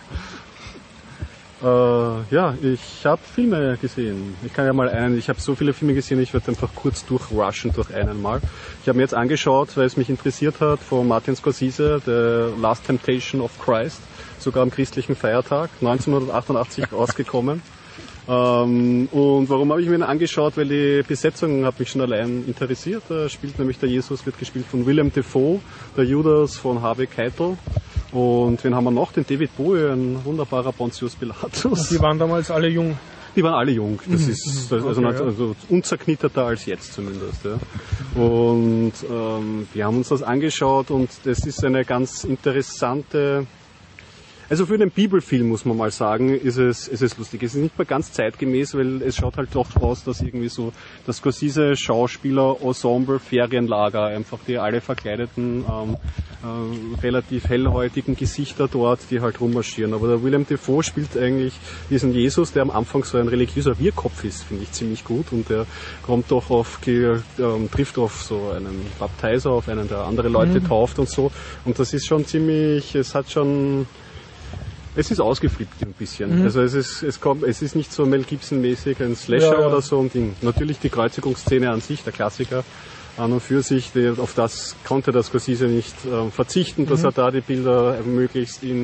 Uh, ja, ich habe Filme gesehen. Ich kann ja mal einen, ich habe so viele Filme gesehen, ich werde einfach kurz durchrushen durch einen mal. Ich habe mir jetzt angeschaut, weil es mich interessiert hat, von Martin Scorsese, The Last Temptation of Christ, sogar am christlichen Feiertag, neunzehnhundertachtundachtzig rausgekommen. Um, und warum habe ich mir den angeschaut? Weil die Besetzung hat mich schon allein interessiert. Da spielt nämlich der Jesus, wird gespielt von Willem Dafoe, der Judas von Harvey Keitel. Und wen haben wir noch? Den David Bowie, ein wunderbarer Pontius Pilatus. Und die waren damals alle jung. Die waren alle jung. Das mhm. ist also, okay, also, also unzerknitterter als jetzt zumindest. Ja. Und ähm, wir haben uns das angeschaut, und das ist eine ganz interessante... Also für den Bibelfilm, muss man mal sagen, ist es, ist es lustig. Es ist nicht mehr ganz zeitgemäß, weil es schaut halt doch aus, dass irgendwie so das Scorsese Schauspieler Ensemble Ferienlager, einfach die alle verkleideten, ähm, äh, relativ hellhäutigen Gesichter dort, die halt rummarschieren. Aber der Willem Dafoe spielt eigentlich diesen Jesus, der am Anfang so ein religiöser Wirrkopf ist, finde ich ziemlich gut. Und der kommt doch auf, ähm, trifft auf so einen Baptiser, auf einen, der andere Leute mhm. tauft und so. Und das ist schon ziemlich, es hat schon... Es ist ausgeflippt ein bisschen. Mhm. Also es ist, es kommt, es ist nicht so Mel Gibson-mäßig ein Slasher ja, ja. oder so ein Ding. Natürlich die Kreuzigungsszene an sich, der Klassiker an und für sich, die, auf das konnte der Scorsese nicht äh, verzichten, dass mhm. er da die Bilder möglichst in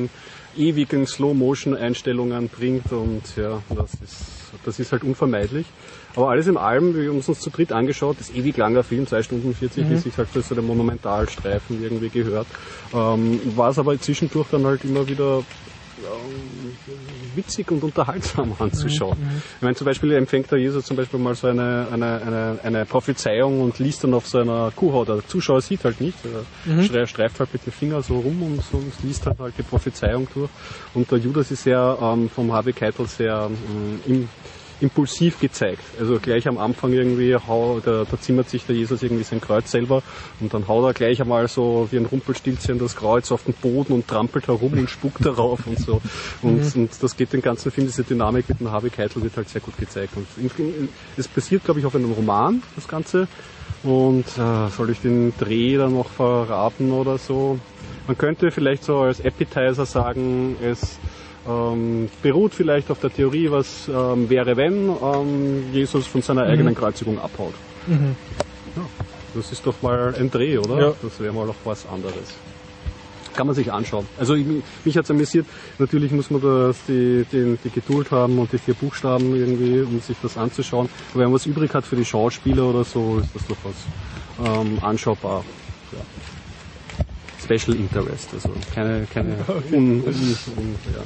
ewigen Slow-Motion-Einstellungen bringt und ja, das ist, das ist halt unvermeidlich. Aber alles in allem, wir haben es uns zu dritt angeschaut, das ewig langer Film, zwei Stunden vierzig, mhm. ist sich halt für so den Monumentalstreifen irgendwie gehört. Ähm, war es aber zwischendurch dann halt immer wieder ähm, witzig und unterhaltsam anzuschauen. Mhm. Ich meine, zum Beispiel empfängt der Jesus zum Beispiel mal so eine, eine, eine, eine Prophezeiung und liest dann auf seiner Kuhhaut. Der Zuschauer sieht halt nicht, er mhm. streift halt mit dem Finger so rum und, so, und liest halt, halt die Prophezeiung durch. Und der Judas ist sehr ähm, vom Harvey Keitel sehr ähm, im impulsiv gezeigt. Also gleich am Anfang irgendwie, hau, da, da zimmert sich der Jesus irgendwie sein Kreuz selber und dann haut er gleich einmal so wie ein Rumpelstilzchen das Kreuz auf den Boden und trampelt herum und spuckt darauf und so. Und, mhm. und das geht den ganzen Film, diese Dynamik mit dem Harvey Keitel wird halt sehr gut gezeigt. Und es basiert, glaube ich, auf einem Roman, das Ganze. Und äh, soll ich den Dreh dann noch verraten oder so? Man könnte vielleicht so als Appetizer sagen, es Ähm, beruht vielleicht auf der Theorie, was ähm, wäre, wenn ähm, Jesus von seiner mhm. eigenen Kreuzigung abhaut. Mhm. Ja, das ist doch mal ein Dreh, oder? Ja. Das wäre mal noch was anderes. Kann man sich anschauen. Also ich, mich hat es amüsiert. Natürlich muss man das, die, die, die Geduld haben und die vier Buchstaben irgendwie, um sich das anzuschauen. Aber wenn man was übrig hat für die Schauspieler oder so, ist das durchaus ähm, anschaubar. Ja. Special Interest, also keine, keine okay. un, un, un, ja.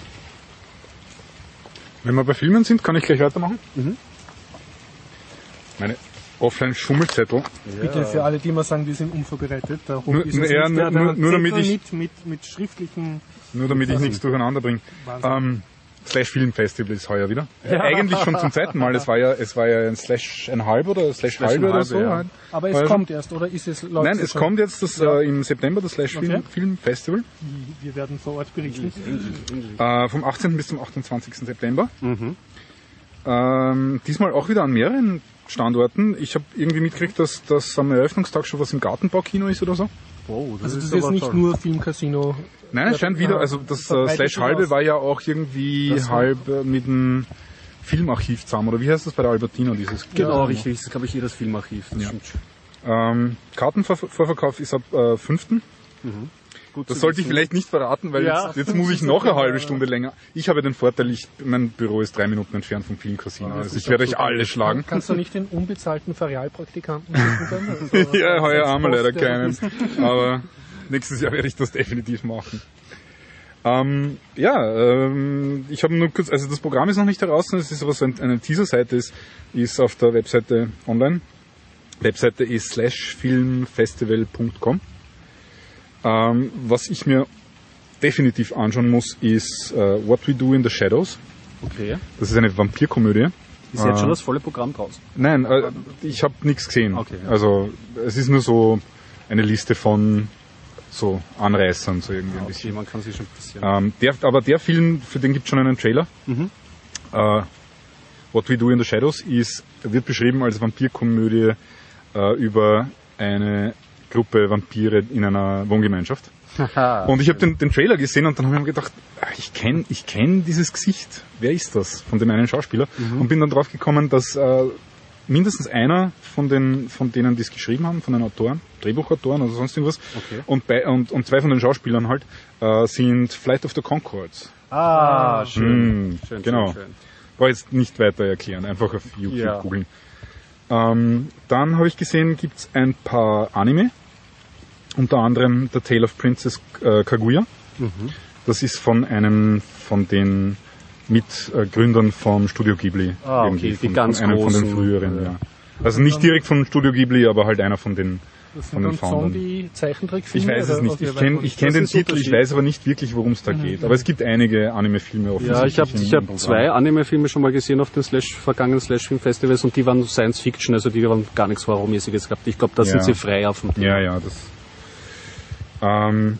Wenn wir bei Filmen sind, kann ich gleich weitermachen. Mhm. Meine Offline-Schummelzettel. Ja. Bitte für alle, die mal sagen, wir sind unvorbereitet. Der nur, ist ja, der, nur, nur damit ich mit, mit, mit schriftlichen nur damit ich nichts durcheinander bringe. Ähm, Slash Film Festival ist heuer wieder. Ja. Eigentlich schon zum zweiten Mal. Es war ja, es war ja ein Slash ein halb oder Slash, Slash halb oder so. Ja. Aber es kommt erst, oder ist es? Nein, es schon? kommt jetzt das, ja. äh, im September das Slash okay. Film, Film Festival. Wir werden vor Ort berichten. Äh, vom achtzehnten bis zum achtundzwanzigsten September. Mhm. Ähm, diesmal auch wieder an mehreren Standorten. Ich habe irgendwie mitgekriegt, dass, dass am Eröffnungstag schon was im Gartenbaukino ist oder so. Wow, das also das ist, ist jetzt nicht toll. Nur Filmcasino. Nein, es scheint wieder, also das äh, Slash halbe war ja auch irgendwie das halb äh, mit dem Filmarchiv zusammen, oder wie heißt das bei der Albertina? Dieses genau, ja, richtig, das ist glaube ich hier das Filmarchiv. Das ja. ähm, Kartenvorverkauf ist ab äh, fünften. Mhm. Gut, das sollte ich vielleicht nicht verraten, weil ja. jetzt, jetzt muss ich noch eine halbe Stunde länger. Ich habe den Vorteil, ich, mein Büro ist drei Minuten entfernt vom Filmcasino. Ja, also ich werde euch alle schlagen. Kannst du nicht den unbezahlten Ferialpraktikanten suchen? Also, ja, heuer haben wir leider keinen. Aber nächstes Jahr werde ich das definitiv machen. Ähm, ja, ähm, ich habe nur kurz, also das Programm ist noch nicht heraus, es ist aber so ein, eine Teaser-Seite, ist, ist auf der Webseite online. Webseite ist slash filmfestival punkt com. Ähm, was ich mir definitiv anschauen muss, ist uh, What We Do in the Shadows. Okay. Das ist eine Vampirkomödie. Ist jetzt äh, schon das volle Programm draußen? Nein, äh, ich habe nichts gesehen. Okay, ja. Also es ist nur so eine Liste von so Anreißern, so irgendwie ah, ein okay, bisschen. Man kann sich schon ein bisschen. Ähm, der, aber der Film, für den gibt es schon einen Trailer. Mhm. Uh, What We Do in the Shadows ist, wird beschrieben als Vampirkomödie uh, über eine Gruppe Vampire in einer Wohngemeinschaft. Und ich habe den, den Trailer gesehen und dann habe ich mir gedacht, ich kenne ich kenn dieses Gesicht. Wer ist das? Von dem einen Schauspieler. Mhm. Und bin dann drauf gekommen, dass äh, mindestens einer von den von denen, die es geschrieben haben, von den Autoren, Drehbuchautoren oder sonst irgendwas, okay. und, bei, und, und zwei von den Schauspielern halt, äh, sind Flight of the Conchords. Ah, ah schön. Mmh, schön. Genau. Schön, schön. War jetzt nicht weiter erklären, einfach auf YouTube ja. googeln. Ähm, dann habe ich gesehen, gibt's ein paar Anime. Unter anderem The Tale of Princess äh, Kaguya. Mhm. Das ist von einem von den Mitgründern vom Studio Ghibli. Ah, okay, von, die ganz von einem großen, von den früheren, ja. Also nicht direkt vom Studio Ghibli, aber halt einer von den das von den Foundern. Zombie-Zeichentrickfilme? Ich weiß es nicht. Ich kenne ich kenn den Titel, ich weiß aber nicht wirklich, worum es da mhm. geht. Aber es gibt einige Anime-Filme offensichtlich. Ja, ich habe ich hab zwei Anime-Filme schon mal gesehen auf den Slash, vergangenen Slash-Film-Festivals und die waren Science-Fiction, also die waren gar nichts Horrormäßiges gehabt. Ich glaube, da ja. sind sie frei auf dem Ja, ja, das... Ähm,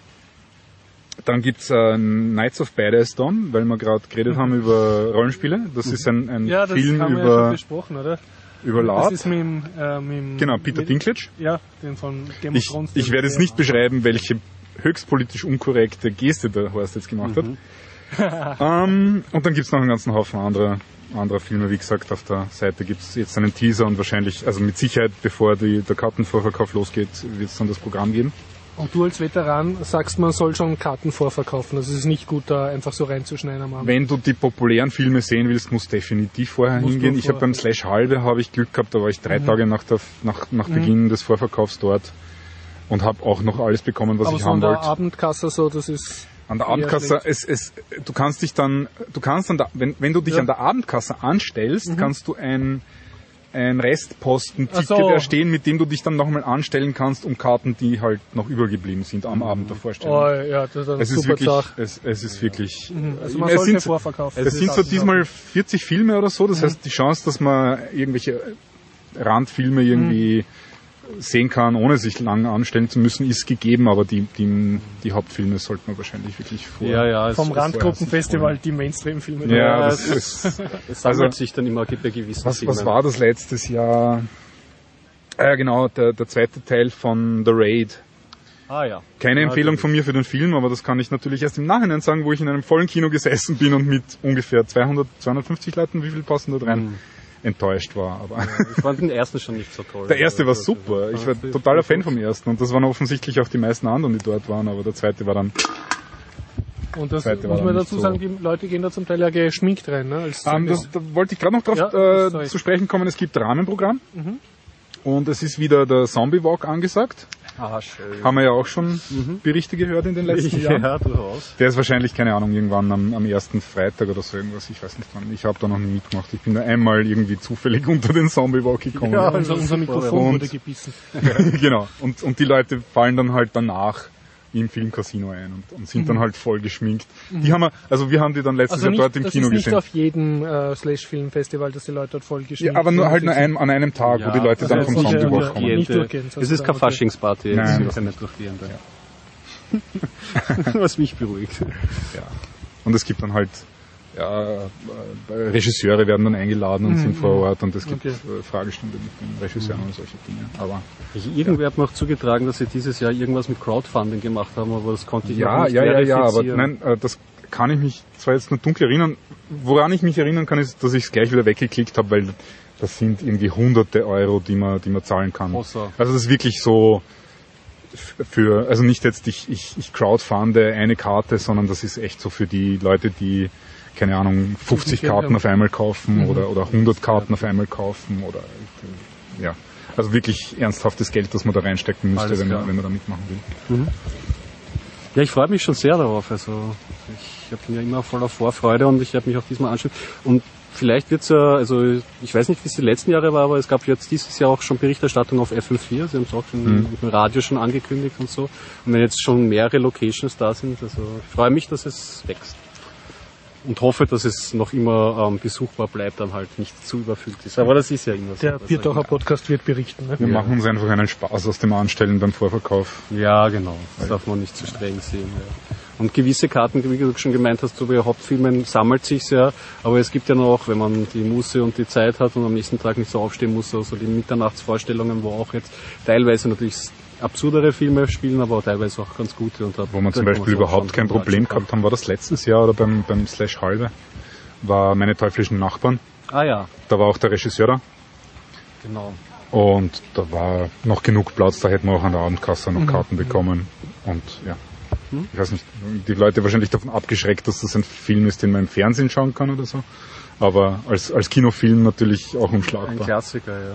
dann gibt's äh, Knights of Badass Dawn, weil wir gerade geredet mhm. haben über Rollenspiele. Das mhm. ist ein, ein ja, das Film haben wir über... Ja, schon besprochen, oder? Über Laut. Das ist mit dem, äh, mit dem Genau, Peter mit, Dinklage. Ja, den von Game of Thrones. Ich, ich werde jetzt nicht beschreiben, welche höchst politisch unkorrekte Geste der Horst jetzt gemacht mhm. hat. ähm, und dann gibt's noch einen ganzen Haufen anderer, anderer Filme. Wie gesagt, auf der Seite gibt's jetzt einen Teaser und wahrscheinlich, also mit Sicherheit, bevor die, der Kartenvorverkauf losgeht, wird's dann das Programm geben. Und du als Veteran sagst, man soll schon Karten vorverkaufen. Also es ist nicht gut, da einfach so reinzuschneiden am Abend. Wenn du die populären Filme sehen willst, musst du definitiv vorher musst hingehen. Ich habe beim Slash Halbe habe ich Glück gehabt, da war ich drei mhm. Tage nach, der, nach, nach mhm. Beginn des Vorverkaufs dort und habe auch noch alles bekommen, was Aber ich so haben wollte. Aber an der Abendkasse so, das ist... An der Abendkasse, es, es, du kannst dich dann, du kannst dann, da, wenn, wenn du dich ja. an der Abendkasse anstellst, mhm. kannst du ein ein Restposten-Ticket so. erstehen, mit dem du dich dann nochmal anstellen kannst, um Karten, die halt noch übergeblieben sind am mhm. Abend der Vorstellung. Oh, ja, das ist ein es ist super wirklich, Tag. es, es ist wirklich, mhm. also man es sollte sind, vorverkaufen. Es, es sind so diesmal vierzig Filme oder so, das mhm. heißt, die Chance, dass man irgendwelche Randfilme irgendwie mhm. sehen kann, ohne sich lang anstellen zu müssen, ist gegeben, aber die, die, die Hauptfilme sollte man wahrscheinlich wirklich vor. Ja, ja, vom Randgruppenfestival die Mainstream-Filme. Ja, ja, das ist, es sammelt also, sich dann immer bei gewissen was, was war das letztes Jahr? Ah ja, genau, der, der zweite Teil von The Raid. Ah ja. Keine ja, Empfehlung von mir für den Film, aber das kann ich natürlich erst im Nachhinein sagen, wo ich in einem vollen Kino gesessen bin und mit ungefähr zweihundert, zweihundertfünfzig Leuten, wie viel passen da rein? Mhm. enttäuscht war. Aber ja, ich fand den ersten schon nicht so toll. Der erste war super. Ich war totaler Fan vom ersten und das waren offensichtlich auch die meisten anderen, die dort waren, aber der zweite war dann... Und das muss man dazu sagen, die Leute gehen da zum Teil ja geschminkt rein. Ne? Als um, das, da wollte ich gerade noch drauf ja, äh, zu sprechen kommen. Es gibt Rahmenprogramm mhm. und es ist wieder der Zombie Walk angesagt. Ah, schön. Haben wir ja auch schon mhm. Berichte gehört in den letzten ja, Jahren. Ja, durchaus. Der ist wahrscheinlich, keine Ahnung, irgendwann am, am ersten Freitag oder so irgendwas. Ich weiß nicht wann. Ich habe da noch nie mitgemacht. Ich bin da einmal irgendwie zufällig unter den Zombie Walk gekommen. Ja, also unser Mikrofon und, wurde gebissen. Genau. Und, und die Leute fallen dann halt danach im Filmcasino ein und, und sind mhm. dann halt voll geschminkt. Mhm. Die haben wir, also wir haben die dann letztes also Jahr dort im Kino gesehen. Das ist nicht auf jedem äh, Slash-Film-Festival, dass die Leute dort voll geschminkt sind. Ja, aber nur halt nur ein, an einem Tag, ja, wo die Leute dann vom Zombie Walk kommen. Nicht durchgehen, es ist keine Faschingsparty, es ist nicht durchgehend. Ja. Was mich beruhigt. Ja. Und es gibt dann halt ja, Regisseure werden dann eingeladen und mhm. sind vor Ort und es gibt okay. Fragestunden mit den Regisseuren mhm. und solche Dinge. Aber irgendwer ja. hat mir auch zugetragen, dass sie dieses Jahr irgendwas mit Crowdfunding gemacht haben, aber das konnte ich ja, auch nicht ja, ja, ja, aber nein, das kann ich mich zwar jetzt nur dunkel erinnern. Woran ich mich erinnern kann, ist, dass ich es gleich wieder weggeklickt habe, weil das sind irgendwie hunderte Euro, die man, die man zahlen kann. Außer. Also das ist wirklich so für, also nicht jetzt ich, ich, ich crowdfunde eine Karte, sondern das ist echt so für die Leute, die keine Ahnung, fünfzig Karten auf einmal kaufen mhm. oder, oder hundert Karten auf einmal kaufen oder, ja. Also wirklich ernsthaftes Geld, das man da reinstecken müsste, wenn man, wenn man da mitmachen will. Mhm. Ja, ich freue mich schon sehr darauf. Also, ich bin ja immer voller Vorfreude und ich werde mich auch diesmal anschauen. Und vielleicht wird's ja, also, ich weiß nicht, wie es die letzten Jahre war, aber es gab jetzt dieses Jahr auch schon Berichterstattung auf F fünf vier. Sie haben es auch schon mhm. im Radio schon angekündigt und so. Und wenn jetzt schon mehrere Locations da sind, also, ich freue mich, dass es wächst. Und hoffe, dass es noch immer ähm, besuchbar bleibt, dann halt nicht zu überfüllt ist. Aber das ist ja immer so. Der Biertaucher Podcast wird berichten. Ne? Wir ja. machen uns einfach einen Spaß aus dem Anstellen beim Vorverkauf. Ja, genau. Das darf man nicht zu streng sehen. Ja. Und gewisse Karten, wie du schon gemeint hast, so bei Hauptfilmen sammelt sich's ja. Aber es gibt ja noch, wenn man die Muße und die Zeit hat und am nächsten Tag nicht so aufstehen muss, also die Mitternachtsvorstellungen, wo auch jetzt teilweise natürlich absurdere Filme spielen, aber auch teilweise auch ganz gute. Und wo man zum Beispiel überhaupt kein Problem gehabt haben, war das letztes Jahr oder beim, beim Slash Halbe, war Meine teuflischen Nachbarn. Ah ja. Da war auch der Regisseur da. Genau. Und da war noch genug Platz, da hätten wir auch an der Abendkasse noch mhm. Karten bekommen. Und ja, mhm. ich weiß nicht, die Leute wahrscheinlich davon abgeschreckt, dass das ein Film ist, den man im Fernsehen schauen kann oder so. Aber als, als Kinofilm natürlich auch unschlagbar. Ein Klassiker, ja. ja.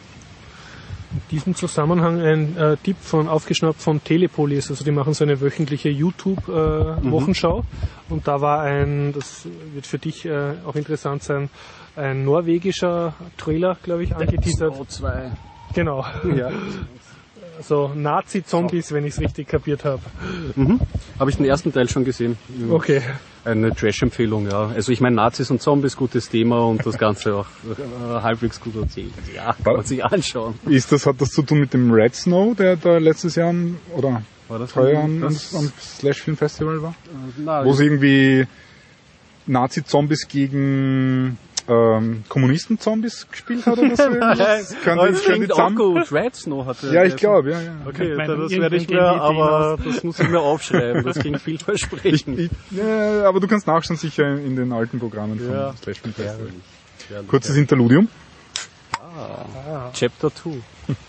In diesem Zusammenhang ein äh, Tipp von aufgeschnappt von Telepolis, also die machen so eine wöchentliche YouTube-Wochenschau äh, mhm. und da war ein, das wird für dich äh, auch interessant sein, ein norwegischer Trailer, glaube ich, angeteasert. O zwei. Genau. Ja. So Nazi-Zombies, wenn ich es richtig kapiert habe. Mhm. Habe ich den ersten Teil schon gesehen. Okay. Eine Trash-Empfehlung, ja. Also ich meine, Nazis und Zombies, gutes Thema und das Ganze auch äh, halbwegs gut erzählt. Ja, kann man sich anschauen. Ist das, hat das zu tun mit dem Red Snow, der da letztes Jahr oder war das drei Jahren am Slash Film Festival war? Äh, na, wo sie irgendwie Nazi-Zombies gegen ähm, Kommunisten-Zombies gespielt hat oder so? Das kann das klingt auch gut. Red Snow hatte. Ja, ich glaube, ja, ja. Okay, ich mein, das werde ich mir, aber das muss ich mir aufschreiben. Das klingt vielversprechend. Ich, ich, ja, aber du kannst nachschauen sicher in den alten Programmen von ja. Slash Film Festival. Kurzes Interludium. Ah, ah. Chapter two.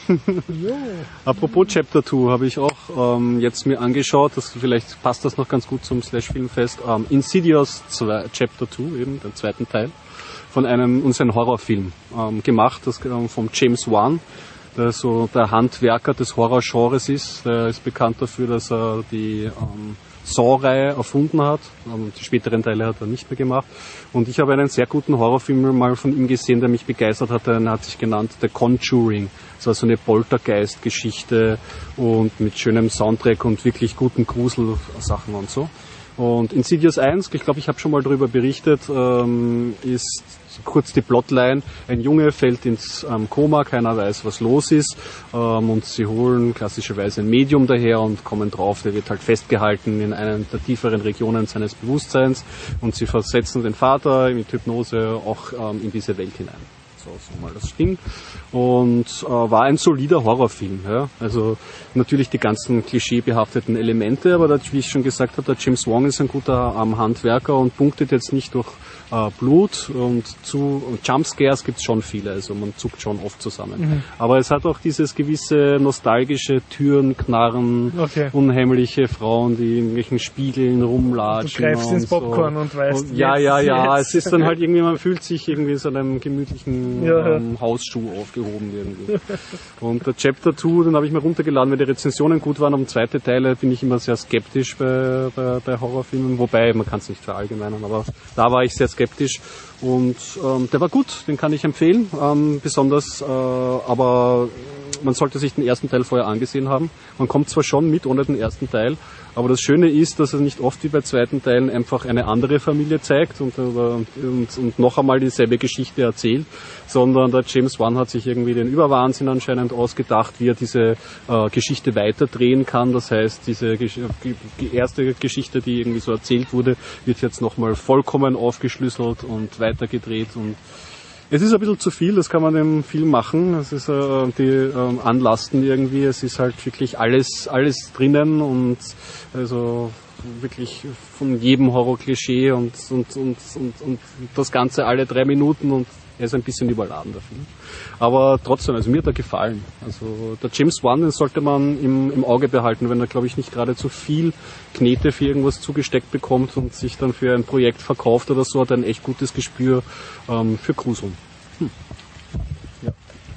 Apropos Chapter zwei habe ich auch ähm, jetzt mir angeschaut, das, vielleicht passt das noch ganz gut zum Slash-Filmfest, ähm, Insidious zwei, Chapter zwei, eben den zweiten Teil, von einem, uns ein Horrorfilm ähm, gemacht, das ähm, vom James Wan, der so der Handwerker des Horrorgenres ist. Der ist bekannt dafür, dass er die ähm, Saw-Reihe erfunden hat. Die späteren Teile hat er nicht mehr gemacht. Und ich habe einen sehr guten Horrorfilm mal von ihm gesehen, der mich begeistert hat. Der hat sich genannt The Conjuring. Das war so eine Poltergeist-Geschichte und mit schönem Soundtrack und wirklich guten Gruselsachen und so. Und Insidious eins, ich glaube, ich habe schon mal darüber berichtet, ähm, ist kurz die Plotline. Ein Junge fällt ins ähm, Koma, keiner weiß, was los ist, ähm, und sie holen klassischerweise ein Medium daher und kommen drauf, der wird halt festgehalten in einer der tieferen Regionen seines Bewusstseins und sie versetzen den Vater mit Hypnose auch ähm, in diese Welt hinein. So, so mal das stimmt. Und äh, war ein solider Horrorfilm. Ja? Also natürlich die ganzen klischeebehafteten Elemente, aber das, wie ich schon gesagt habe, der James Wan ist ein guter ähm, Handwerker und punktet jetzt nicht durch äh, Blut und zu und Jumpscares gibt's schon viele, also man zuckt schon oft zusammen. Mhm. Aber es hat auch dieses gewisse nostalgische Türen, Knarren, okay. Unheimliche Frauen, die in irgendwelchen Spiegeln rumlatschen. Du greifst ins Popcorn so. Und weißt, und, ja, ja, ja, jetzt. Es ist dann halt irgendwie, man fühlt sich irgendwie in so einem gemütlichen ja, ähm, ja. Hausschuh aufgehoben irgendwie. Und der Chapter zwei, den habe ich mir runtergeladen, weil die Rezensionen gut waren. Um zweite Teile bin ich immer sehr skeptisch bei, bei, bei Horrorfilmen, wobei, man kann es nicht verallgemeinern, aber da war ich sehr skeptisch. Und ähm, der war gut, den kann ich empfehlen, ähm, besonders, äh, aber man sollte sich den ersten Teil vorher angesehen haben. Man kommt zwar schon mit ohne den ersten Teil, aber das Schöne ist, dass er nicht oft wie bei zweiten Teilen einfach eine andere Familie zeigt und, und, und noch einmal dieselbe Geschichte erzählt, sondern der James Wan hat sich irgendwie den Überwahnsinn anscheinend ausgedacht, wie er diese äh, Geschichte weiterdrehen kann. Das heißt, diese die erste Geschichte, die irgendwie so erzählt wurde, wird jetzt nochmal vollkommen aufgeschlüsselt und weitergedreht und es ist ein bisschen zu viel, das kann man im Film machen. Es ist äh, die äh, Anlasten irgendwie, es ist halt wirklich alles alles drinnen und also wirklich von jedem Horror-Klischee und, und, und, und, und das Ganze alle drei Minuten und er ist ein bisschen überladen, der Film. Aber trotzdem, also mir hat er gefallen. Also der James Wan, den sollte man im, im Auge behalten, wenn er, glaube ich, nicht gerade zu viel Knete für irgendwas zugesteckt bekommt und sich dann für ein Projekt verkauft oder so, hat er ein echt gutes Gespür ähm, für Gruseln. Hm. Ja.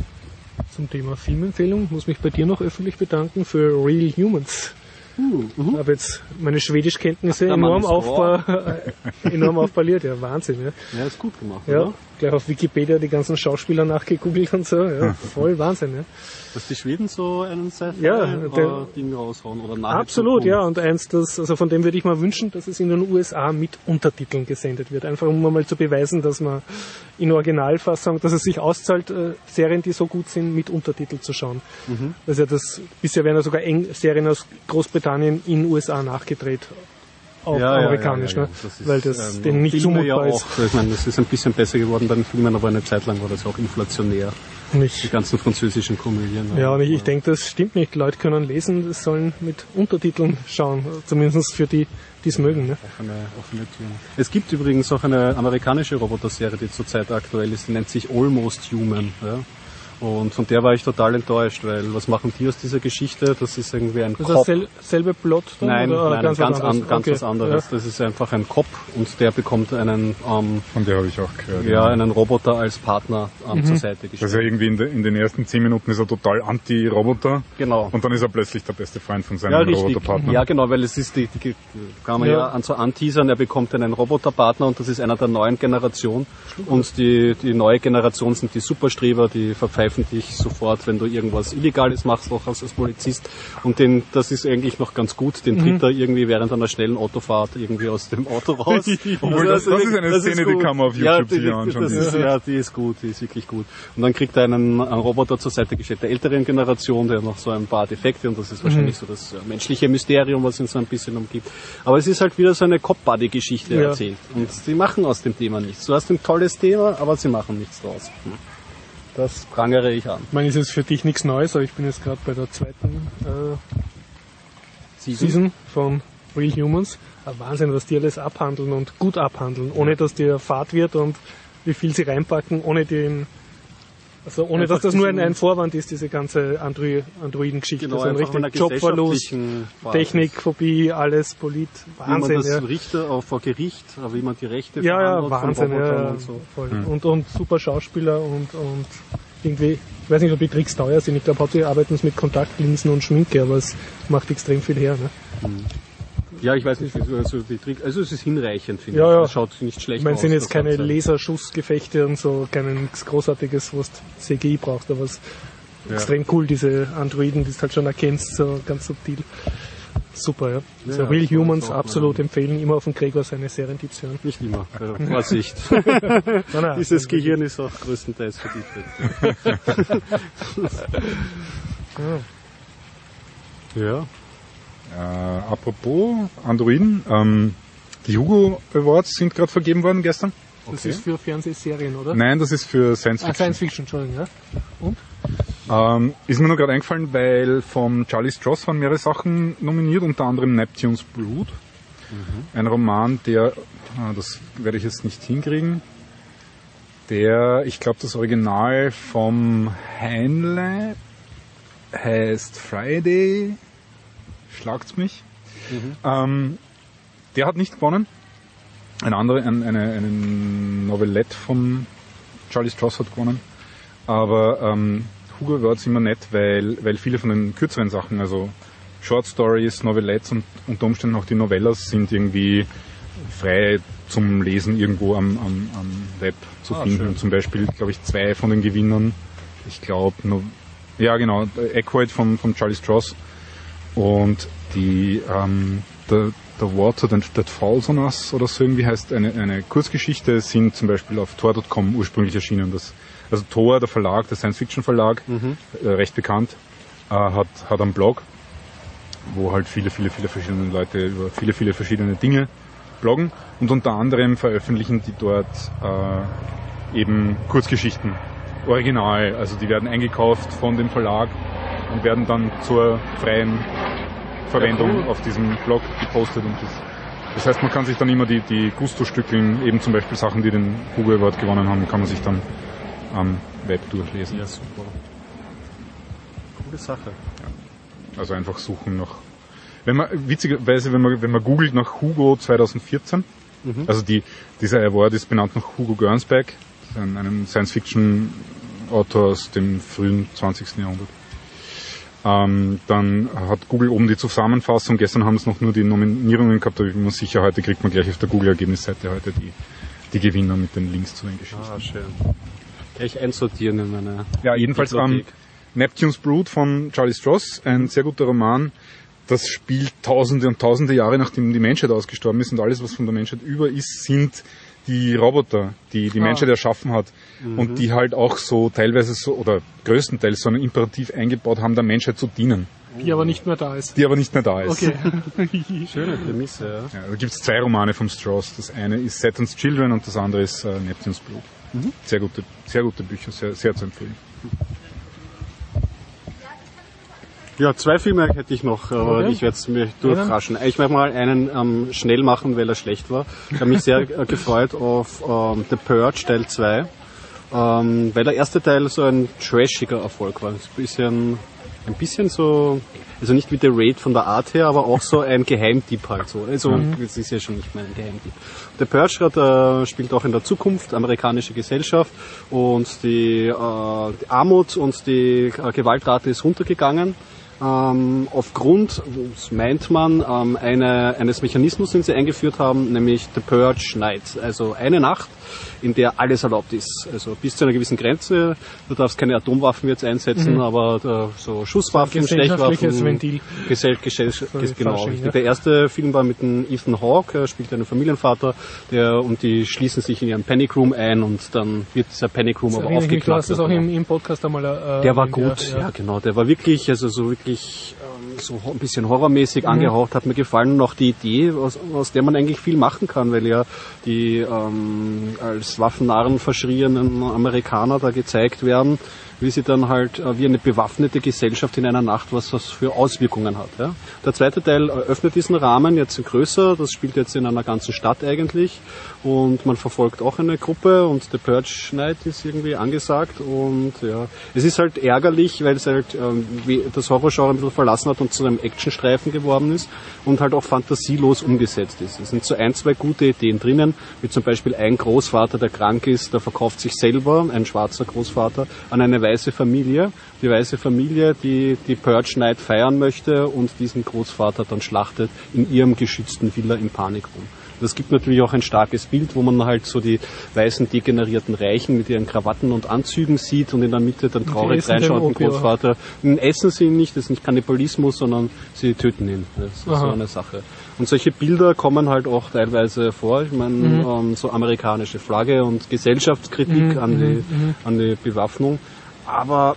Zum Thema Filmempfehlung muss mich bei dir noch öffentlich bedanken für Real Humans. Uh, uh-huh. habe jetzt meine Schwedischkenntnisse enorm, aufba- enorm aufballiert. Ja, Wahnsinn. Ja, ja ist gut gemacht. Ja, oder? Gleich auf Wikipedia die ganzen Schauspieler nachgegoogelt und so. Ja, voll Wahnsinn. Ja. Dass die Schweden so einen Sci-Fi ja, oder Ding raushauen oder nachher. Absolut, ja. Und eins, das, also von dem würde ich mal wünschen, dass es in den U S A mit Untertiteln gesendet wird. Einfach um mal zu beweisen, dass man in Originalfassung, dass es sich auszahlt, äh, Serien, die so gut sind, mit Untertitel zu schauen. Mhm. Also das, bisher werden ja sogar Eng- Serien aus Großbritannien in U S A nachgedreht. Auf ja, amerikanisch, ja, ja, ja, ne? Das ist, weil das ähm, denen nicht zumutbar ja ist. Auch, ich meine, das ist ein bisschen besser geworden bei den Filmen, aber eine Zeit lang war das auch inflationär. Nicht. Die ganzen französischen Komödien. Ja, und ich, ich denke, das stimmt nicht. Leute können lesen, das sollen mit Untertiteln schauen, zumindest für die, die es mögen. Ne? Offene, offene Türen. Es gibt übrigens auch eine amerikanische Roboterserie, die zurzeit aktuell ist, die nennt sich Almost Human. Ja? Und von der war ich total enttäuscht, weil was machen die aus dieser Geschichte? Das ist irgendwie ein Cop. Das ist dasselbe Plot dann? Nein, oder nein, ganz, ganz, was, an, ganz okay. was anderes. Ja. Das ist einfach ein Cop und der bekommt einen ähm, von der habe ich auch gehört. Ja, einen Roboter als Partner ähm, mhm. zur Seite gestellt. Also irgendwie in, de, in den ersten zehn Minuten ist er total anti-Roboter. Genau. Und dann ist er plötzlich der beste Freund von seinem ja, Roboterpartner. Ja, genau, weil es ist die, die kann man ja, ja an so anteasern, er bekommt einen Roboterpartner und das ist einer der neuen Generation. Stimmt. Und die, die neue Generation sind die Superstreber, die verpfeifen dich sofort, wenn du irgendwas Illegales machst, auch als, als Polizist. Und den, das ist eigentlich noch ganz gut. Den tritt mhm. er irgendwie während einer schnellen Autofahrt irgendwie aus dem Auto raus. Obwohl, das, das ist eine das Szene, ist die kann man auf YouTube ja, die, hier anschauen. Das ist, ja, die ist gut, die ist wirklich gut. Und dann kriegt er einen, einen Roboter zur Seite gestellt der älteren Generation, der noch so ein paar Defekte, und das ist wahrscheinlich mhm. so das menschliche Mysterium, was ihn so ein bisschen umgibt. Aber es ist halt wieder so eine Cop-Buddy-Geschichte ja. erzählt. Und sie machen aus dem Thema nichts. Du hast ein tolles Thema, aber sie machen nichts draus. Hm. Das prangere ich an. Ich meine, es ist für dich nichts Neues, aber ich bin jetzt gerade bei der zweiten äh, Season. Season von Real Humans. Ein Wahnsinn, was die alles abhandeln und gut abhandeln, ohne dass dir fad wird und wie viel sie reinpacken, ohne den Also ohne dass das nur ein, ein Vorwand ist, diese ganze Andro- Androiden-Geschichte. Genau, so ein richtiger Jobverlust, Technikphobie, alles, Polit, Wahnsinn. Wie man das ja. Richter auch vor Gericht, wie man die Rechte ja, ja, verhandelt Wahnsinn, von Robotern ja, und so. Voll. Mhm. Und, und super Schauspieler und, und irgendwie, ich weiß nicht, ob die Tricks teuer sind. Ich glaube, hauptsächlich arbeiten es mit Kontaktlinsen und Schminke, aber es macht extrem viel her. Ne? Mhm. Ja, ich weiß nicht, also, die Trick, also es ist hinreichend, finde ja, ich. ja. Es schaut nicht schlecht aus. Ich meine, es sind jetzt keine sein. Laserschussgefechte und so, kein großartiges, wo du C G I brauchst, aber es ist ja. extrem cool, diese Androiden, die du halt schon erkennst, so ganz subtil. Super, ja. ja so Real Humans absolut ja. empfehlen, immer auf den Gregor seine Serientipps hören. Nicht immer, also Vorsicht. nein, nein, Dieses Gehirn ist auch größtenteils vergiftet. ja. ja. Äh, apropos Androiden, ähm, die Hugo Awards sind gerade vergeben worden gestern. Das okay. ist für Fernsehserien, oder? Nein, das ist für Science Fiction. Ah, Science Fiction, Entschuldigung, ja. Und? Ähm, ist mir nur gerade eingefallen, weil vom Charlie Stross waren mehrere Sachen nominiert, unter anderem Neptune's Blood. Mhm. Ein Roman, der, ah, das werde ich jetzt nicht hinkriegen, der, ich glaube, das Original vom Heinle heißt Friday. Schlagt's mich. Mhm. Ähm, der hat nicht gewonnen. Ein andere, ein, eine, eine Novellette von Charlie Stross hat gewonnen. Aber ähm, Hugo Awards immer nett, weil, weil viele von den kürzeren Sachen, also Short Stories, Novellettes und unter Umständen auch die Novellas sind irgendwie frei zum Lesen irgendwo am, am, am Web zu ah, finden. Schön. Zum Beispiel, glaube ich, zwei von den Gewinnern. Ich glaube, no, ja genau, Echoed von, von Charlie Stross. Und die ähm, the, the Water That Falls on Us oder so irgendwie heißt eine, eine Kurzgeschichte, sind zum Beispiel auf Tor Punkt com ursprünglich erschienen. Das, also Tor, der Verlag, der Science-Fiction-Verlag, mhm. äh, recht bekannt, äh, hat, hat einen Blog, wo halt viele, viele, viele verschiedene Leute über viele, viele verschiedene Dinge bloggen und unter anderem veröffentlichen die dort äh, eben Kurzgeschichten, original, also die werden eingekauft von dem Verlag und werden dann zur freien Verwendung ja, cool. auf diesem Blog gepostet. Und das, das heißt, man kann sich dann immer die, die Gusto-Stückeln, eben zum Beispiel Sachen, die den Hugo Award gewonnen haben, kann man sich dann am Web durchlesen. Ja, super. Coole Sache. Ja. Also einfach suchen nach, wenn man, witzigerweise, wenn man, wenn man googelt nach Hugo zwanzig vierzehn, mhm. also die, dieser Award ist benannt nach Hugo Gernsback, einem Science-Fiction-Autor aus dem frühen zwanzigsten Jahrhundert. Ähm, dann hat Google oben die Zusammenfassung, gestern haben es noch nur die Nominierungen gehabt, aber ich bin mir sicher, heute kriegt man gleich auf der Google-Ergebnisseite heute die, die Gewinner mit den Links zu den Geschichten. Ah, schön. Gleich einsortieren in meine Ja, jedenfalls ähm, Neptune's Brood von Charlie Stross, ein sehr guter Roman, das spielt tausende und tausende Jahre, nachdem die Menschheit ausgestorben ist und alles, was von der Menschheit über ist, sind die Roboter, die die ah. Menschheit erschaffen hat mhm. und die halt auch so teilweise so oder größtenteils so einen Imperativ eingebaut haben, der Menschheit zu dienen. Die aber nicht mehr da ist. Die aber nicht mehr da ist. Okay. Schöne Prämisse, ja. ja da gibt es zwei Romane vom Stross. Das eine ist Saturn's Children und das andere ist äh, Neptune's Blood. Mhm. Sehr gute, sehr gute Bücher, sehr, sehr zu empfehlen. Ja, zwei Filme hätte ich noch, aber okay. ich werde es mir durchraschen. Ich möchte mal einen ähm, schnell machen, weil er schlecht war. Ich habe mich sehr äh, gefreut auf ähm, The Purge Teil zwei, ähm, weil der erste Teil so ein trashiger Erfolg war. Ein bisschen, ein bisschen so, also nicht wie The Raid von der Art her, aber auch so ein Geheimtipp halt so. Also mhm. das ist ja schon nicht mein Geheimtipp. The Purge hat, äh, spielt auch in der Zukunft, amerikanische Gesellschaft, und die, äh, die Armut und die äh, Gewaltrate ist runtergegangen. Ähm, aufgrund, das meint man, ähm, eine, eines Mechanismus, den sie eingeführt haben, nämlich The Purge Night. Also eine Nacht, in der alles erlaubt ist. Also bis zu einer gewissen Grenze. Du darfst keine Atomwaffen jetzt einsetzen, mhm. aber da, so Schusswaffen, Stechwaffen. Ventil. Gesell, Gesell, Ges, genau. Fasching, ja. Der erste Film war mit dem Ethan Hawke, er spielt einen Familienvater, der, und die schließen sich in ihren Panic Room ein und dann wird dieser Panic Room aber aufgeklärt. Du hast das auch im, im Podcast einmal äh, Der war gut, der, ja. ja genau. Der war wirklich, also so wirklich so ein bisschen horrormäßig mhm. angehaucht, hat mir gefallen. Und auch die Idee, aus, aus der man eigentlich viel machen kann, weil ja die ähm, als Waffennarren verschrienen Amerikaner da gezeigt werden, wie sie dann halt äh, wie eine bewaffnete Gesellschaft in einer Nacht was was für Auswirkungen hat. Ja. Der zweite Teil öffnet diesen Rahmen jetzt größer, das spielt jetzt in einer ganzen Stadt eigentlich und man verfolgt auch eine Gruppe und The Purge Night ist irgendwie angesagt und ja, es ist halt ärgerlich, weil es halt ähm, das Horrorgenre ein bisschen verlassen hat und zu einem Actionstreifen geworden ist und halt auch fantasielos umgesetzt ist. Es sind so ein, zwei gute Ideen drinnen, wie zum Beispiel ein Großvater, der krank ist, der verkauft sich selber, ein schwarzer Großvater, an eine weiße Familie. Die weiße Familie, die die Purge Night feiern möchte und diesen Großvater dann schlachtet in ihrem geschützten Villa im Panikrum. Das gibt natürlich auch ein starkes Bild, wo man halt so die weißen degenerierten Reichen mit ihren Krawatten und Anzügen sieht und in der Mitte dann traurig reinschauenden Großvater. Essen sie ihn nicht, das ist nicht Kannibalismus, sondern sie töten ihn. Das ist Aha. so eine Sache. Und solche Bilder kommen halt auch teilweise vor. Ich meine, mhm. ähm, so amerikanische Flagge und Gesellschaftskritik mhm. an die, mhm. an die Bewaffnung. Aber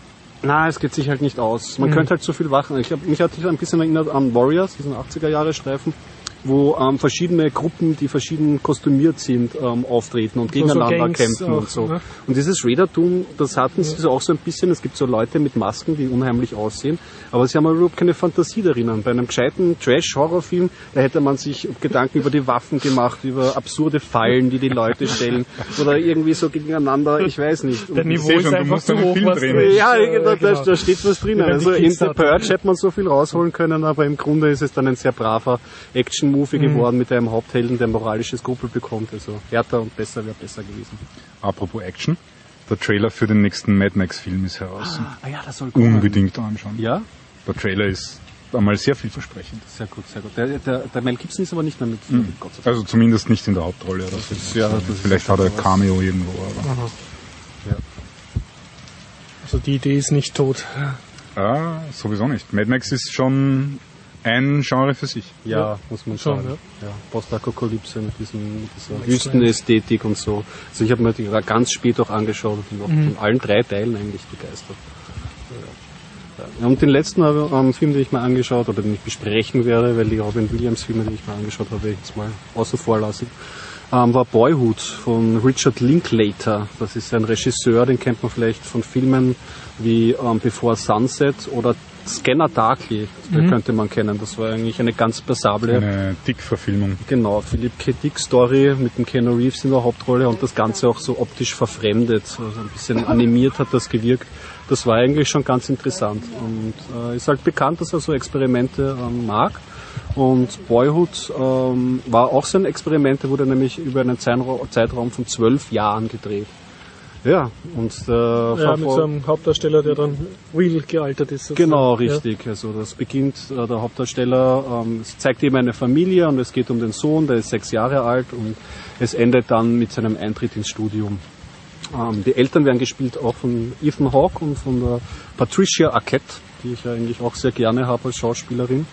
na, es geht sich halt nicht aus. Man mhm. könnte halt so viel machen. Ich hab, mich hat sich ein bisschen erinnert an Warriors, diesen achtziger-Jahre-Streifen, wo ähm, verschiedene Gruppen, die verschieden kostümiert sind, ähm, auftreten und gegeneinander so, so kämpfen auch, und so. Ne? Und dieses Raidertum, das hatten sie ja. so auch so ein bisschen. Es gibt so Leute mit Masken, die unheimlich aussehen, aber sie haben überhaupt keine Fantasie darin. Bei einem gescheiten Trash-Horrorfilm, da hätte man sich Gedanken über die Waffen gemacht, über absurde Fallen, die die Leute stellen oder irgendwie so gegeneinander, ich weiß nicht. Der Niveau ist schon, einfach zu hoch, was drin ist. Ja, da, da, da steht was drin. Also in The Purge hätte man so viel rausholen können, aber im Grunde ist es dann ein sehr braver Action Movie mhm. geworden mit einem Haupthelden, der moralische Skrupel bekommt. Also härter und besser wäre besser gewesen. Apropos Action, der Trailer für den nächsten Mad Max Film ist heraus. Ah, ja, das soll kommen. Unbedingt anschauen. Ja? Der Trailer ist einmal sehr vielversprechend. Sehr gut, sehr gut. Der, der, der Mel Gibson ist aber nicht mehr mit. Mhm. Gott sei Dank. Also zumindest nicht in der Hauptrolle. Oder das ist, ja, das Vielleicht hat er ein Cameo irgendwo. Aber. Ja. Also die Idee ist nicht tot. Ah, sowieso nicht. Mad Max ist schon ein Genre für sich. Ja, ja, muss man schon, sagen. Ja. Ja, Postapokalypse mit, diesem, mit dieser Wüstenästhetik und so. Also ich habe mir die ganz spät auch angeschaut und bin auch mhm. von allen drei Teilen eigentlich begeistert. Ja. Ja. Und den letzten ähm, Film, den ich mir angeschaut oder den ich besprechen werde, weil die Robin Williams Filme, die ich mir angeschaut habe, werde ich jetzt mal außen vor lassen, ähm, war Boyhood von Richard Linklater. Das ist ein Regisseur, den kennt man vielleicht von Filmen wie ähm, Before Sunset oder Scanner Darkly, den mhm. könnte man kennen. Das war eigentlich eine ganz passable... Eine Dick-Verfilmung. Genau, Philip K. Dick-Story mit dem Keanu Reeves in der Hauptrolle und das Ganze auch so optisch verfremdet. Also ein bisschen animiert hat das gewirkt. Das war eigentlich schon ganz interessant. Und äh, ist halt bekannt, dass er so Experimente ähm, mag. Und Boyhood ähm, war auch so ein Experiment, der wurde nämlich über einen Zeitraum von zwölf Jahren gedreht. Ja, und äh, ja, mit so einem Hauptdarsteller, der dann real gealtert ist. Sozusagen. Genau, richtig. Ja. Also das beginnt, äh, der Hauptdarsteller ähm, es zeigt eben eine Familie und es geht um den Sohn, der ist sechs Jahre alt und es endet dann mit seinem Eintritt ins Studium. Ähm, die Eltern werden gespielt auch von Ethan Hawke und von der Patricia Arquette, die ich ja eigentlich auch sehr gerne habe als Schauspielerin.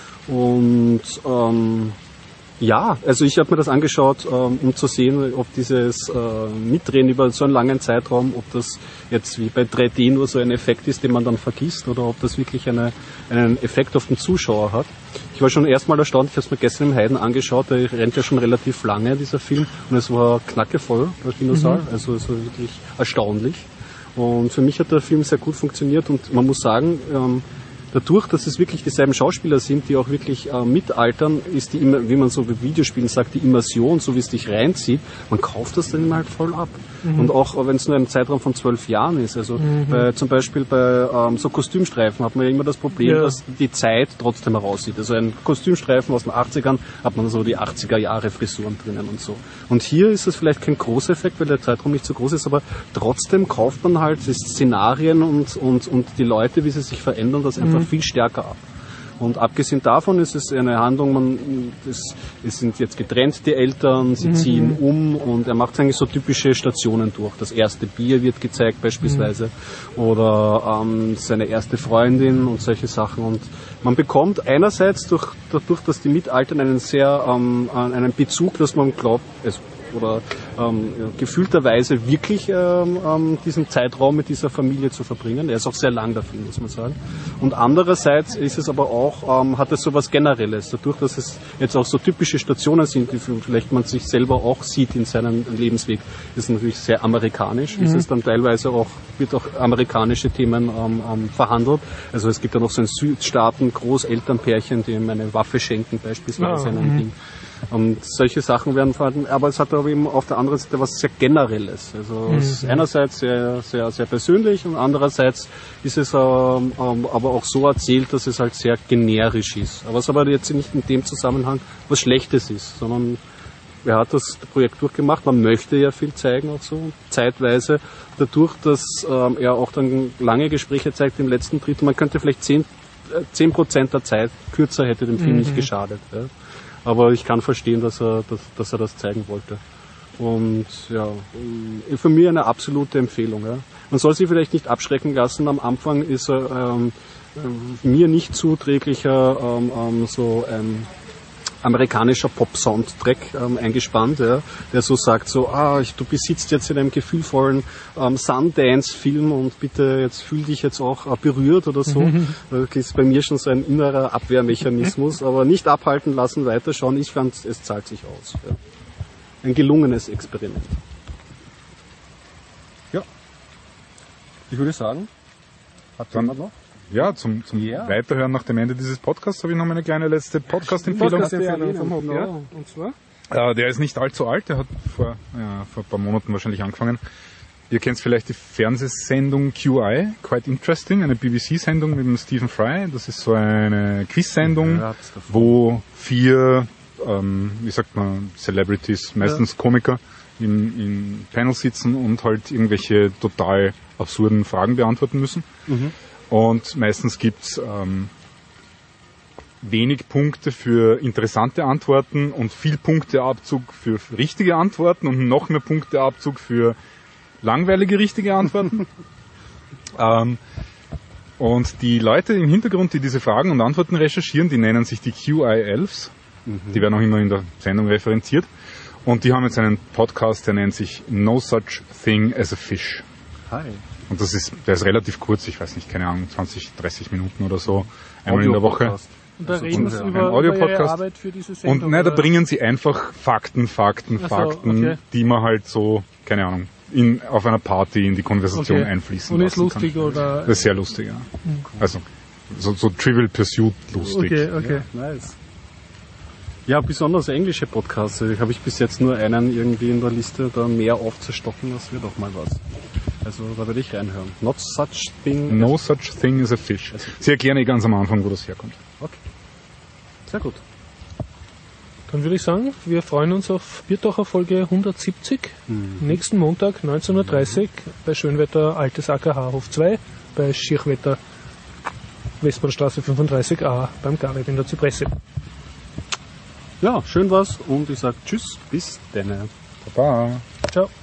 Und ähm, ja, also ich habe mir das angeschaut, ähm, um zu sehen, ob dieses äh, Mitdrehen über so einen langen Zeitraum, ob das jetzt wie bei drei D nur so ein Effekt ist, den man dann vergisst, oder ob das wirklich eine, einen Effekt auf den Zuschauer hat. Ich war schon erstmal erstaunt, ich habe es mir gestern im Heiden angeschaut, der rennt ja schon relativ lange, dieser Film, und es war knackevoll, der Kinosaal, mhm. also es war wirklich erstaunlich. Und für mich hat der Film sehr gut funktioniert und man muss sagen, ähm, dadurch, dass es wirklich dieselben Schauspieler sind, die auch wirklich äh, mitaltern, ist die, wie man so bei Videospielen sagt, die Immersion, so wie es dich reinzieht, man kauft das dann immer halt voll ab. Mhm. Und auch wenn es nur ein Zeitraum von zwölf Jahren ist. Also mhm. bei, zum Beispiel bei ähm, so Kostümstreifen hat man ja immer das Problem, ja. dass die Zeit trotzdem heraussieht. Also ein Kostümstreifen aus den achtzigern hat man so die achtziger Jahre Frisuren drinnen und so. Und hier ist es vielleicht kein großer Effekt, weil der Zeitraum nicht so groß ist, aber trotzdem kauft man halt die Szenarien und, und, und die Leute, wie sie sich verändern, das einfach mhm. viel stärker ab. Und abgesehen davon ist es eine Handlung, man, das, es sind jetzt getrennt die Eltern, sie mhm. ziehen um und er macht eigentlich so typische Stationen durch. Das erste Bier wird gezeigt beispielsweise mhm. oder ähm, seine erste Freundin und solche Sachen. Und man bekommt einerseits durch, dadurch, dass die Mitaltern einen sehr, ähm, einen Bezug, dass man glaubt, also oder ähm, gefühlterweise wirklich ähm, ähm, diesen Zeitraum mit dieser Familie zu verbringen. Er ist auch sehr lang dafür, muss man sagen. Und andererseits ist es aber auch, ähm, hat es so was Generelles, dadurch, dass es jetzt auch so typische Stationen sind, die vielleicht man sich selber auch sieht in seinem Lebensweg, ist natürlich sehr amerikanisch. Mhm. Ist es dann teilweise auch, wird auch amerikanische Themen ähm, ähm, verhandelt. Also es gibt ja noch so ein Südstaaten Großelternpärchen, die ihm eine Waffe schenken beispielsweise. Ja, in Ding. Und solche Sachen werden verhandelt, aber es hat aber eben auf der anderen Seite was sehr Generelles. Also mhm. es ist einerseits sehr, sehr, sehr persönlich und andererseits ist es ähm, ähm, aber auch so erzählt, dass es halt sehr generisch ist. Aber es aber jetzt nicht in dem Zusammenhang was Schlechtes ist, sondern er hat das Projekt durchgemacht, man möchte ja viel zeigen auch so, zeitweise, dadurch, dass ähm, er auch dann lange Gespräche zeigt im letzten Drittel, man könnte vielleicht zehn Prozent der Zeit kürzer hätte dem Film mhm. nicht geschadet. Ja. Aber ich kann verstehen, dass er, dass, dass er das zeigen wollte. Und ja, für mich eine absolute Empfehlung. Ja. Man soll sich vielleicht nicht abschrecken lassen, am Anfang ist er ähm, mir nicht zuträglicher ähm, ähm, so ähm, amerikanischer Pop-Soundtrack ähm, eingespannt, ja, der so sagt, so, ah, ich, du besitzt jetzt in einem gefühlvollen ähm, Sundance-Film und bitte jetzt fühl dich jetzt auch äh, berührt oder so. Mhm. Das ist bei mir schon so ein innerer Abwehrmechanismus, aber nicht abhalten lassen, weiterschauen. Ich fand, es zahlt sich aus. Ja. Ein gelungenes Experiment. Ja. Ich würde sagen, hat jemand noch? Ja, zum, zum yeah. Weiterhören nach dem Ende dieses Podcasts habe ich noch eine kleine letzte Podcast-Empfehlung. Podcast-Empfehlung vom Hof, ja. Und zwar? Äh, der ist nicht allzu alt, der hat vor, ja, vor ein paar Monaten wahrscheinlich angefangen. Ihr kennt vielleicht die Fernsehsendung Q I, Quite Interesting, eine B B C-Sendung mit dem Stephen Fry. Das ist so eine Quiz-Sendung, ja, wo vier, ähm, wie sagt man, Celebrities, meistens ja. Komiker, in, in Panel sitzen und halt irgendwelche total absurden Fragen beantworten müssen. Mhm. Und meistens gibt's ähm, wenig Punkte für interessante Antworten und viel Punkteabzug für richtige Antworten und noch mehr Punkteabzug für langweilige richtige Antworten. ähm, und die Leute im Hintergrund, die diese Fragen und Antworten recherchieren, die nennen sich die Q I Elves. Mhm. Die werden auch immer in der Sendung referenziert. Und die haben jetzt einen Podcast, der nennt sich No Such Thing as a Fish. Hi. Und das ist, der ist relativ kurz, ich weiß nicht, keine Ahnung, zwanzig, dreißig Minuten oder so, einmal in der Woche. Und da reden Sie über, über Ihre Arbeit für diese Sendung? Und nein, da bringen Sie einfach Fakten, Fakten, so, Fakten, okay. die man halt so, keine Ahnung, in, auf einer Party in die Konversation okay. einfließen lassen kann. Und ist lustig, kann. oder? Das ist sehr lustig, ja. Mhm. Also, so, so Trivial Pursuit lustig. Okay, okay. Ja, nice. Ja, besonders englische Podcasts. Ich habe ich bis jetzt nur einen irgendwie in der Liste, da mehr aufzustocken, das wird auch mal was. Also da werde ich reinhören. Not such thing. No such thing as a fish. Sie erklären eh ganz am Anfang, wo das herkommt. Okay. Sehr gut. Dann würde ich sagen, wir freuen uns auf Biertaucher Folge hundertsiebzig. Mhm. Nächsten Montag, neunzehn Uhr dreißig, mhm. bei Schönwetter Altes A K H Hof zwei, bei Schirchwetter Westbahnstraße fünfunddreißig a beim Garib in der Zypresse. Ja, schön war's und ich sage Tschüss, bis dann. Baba. Ciao.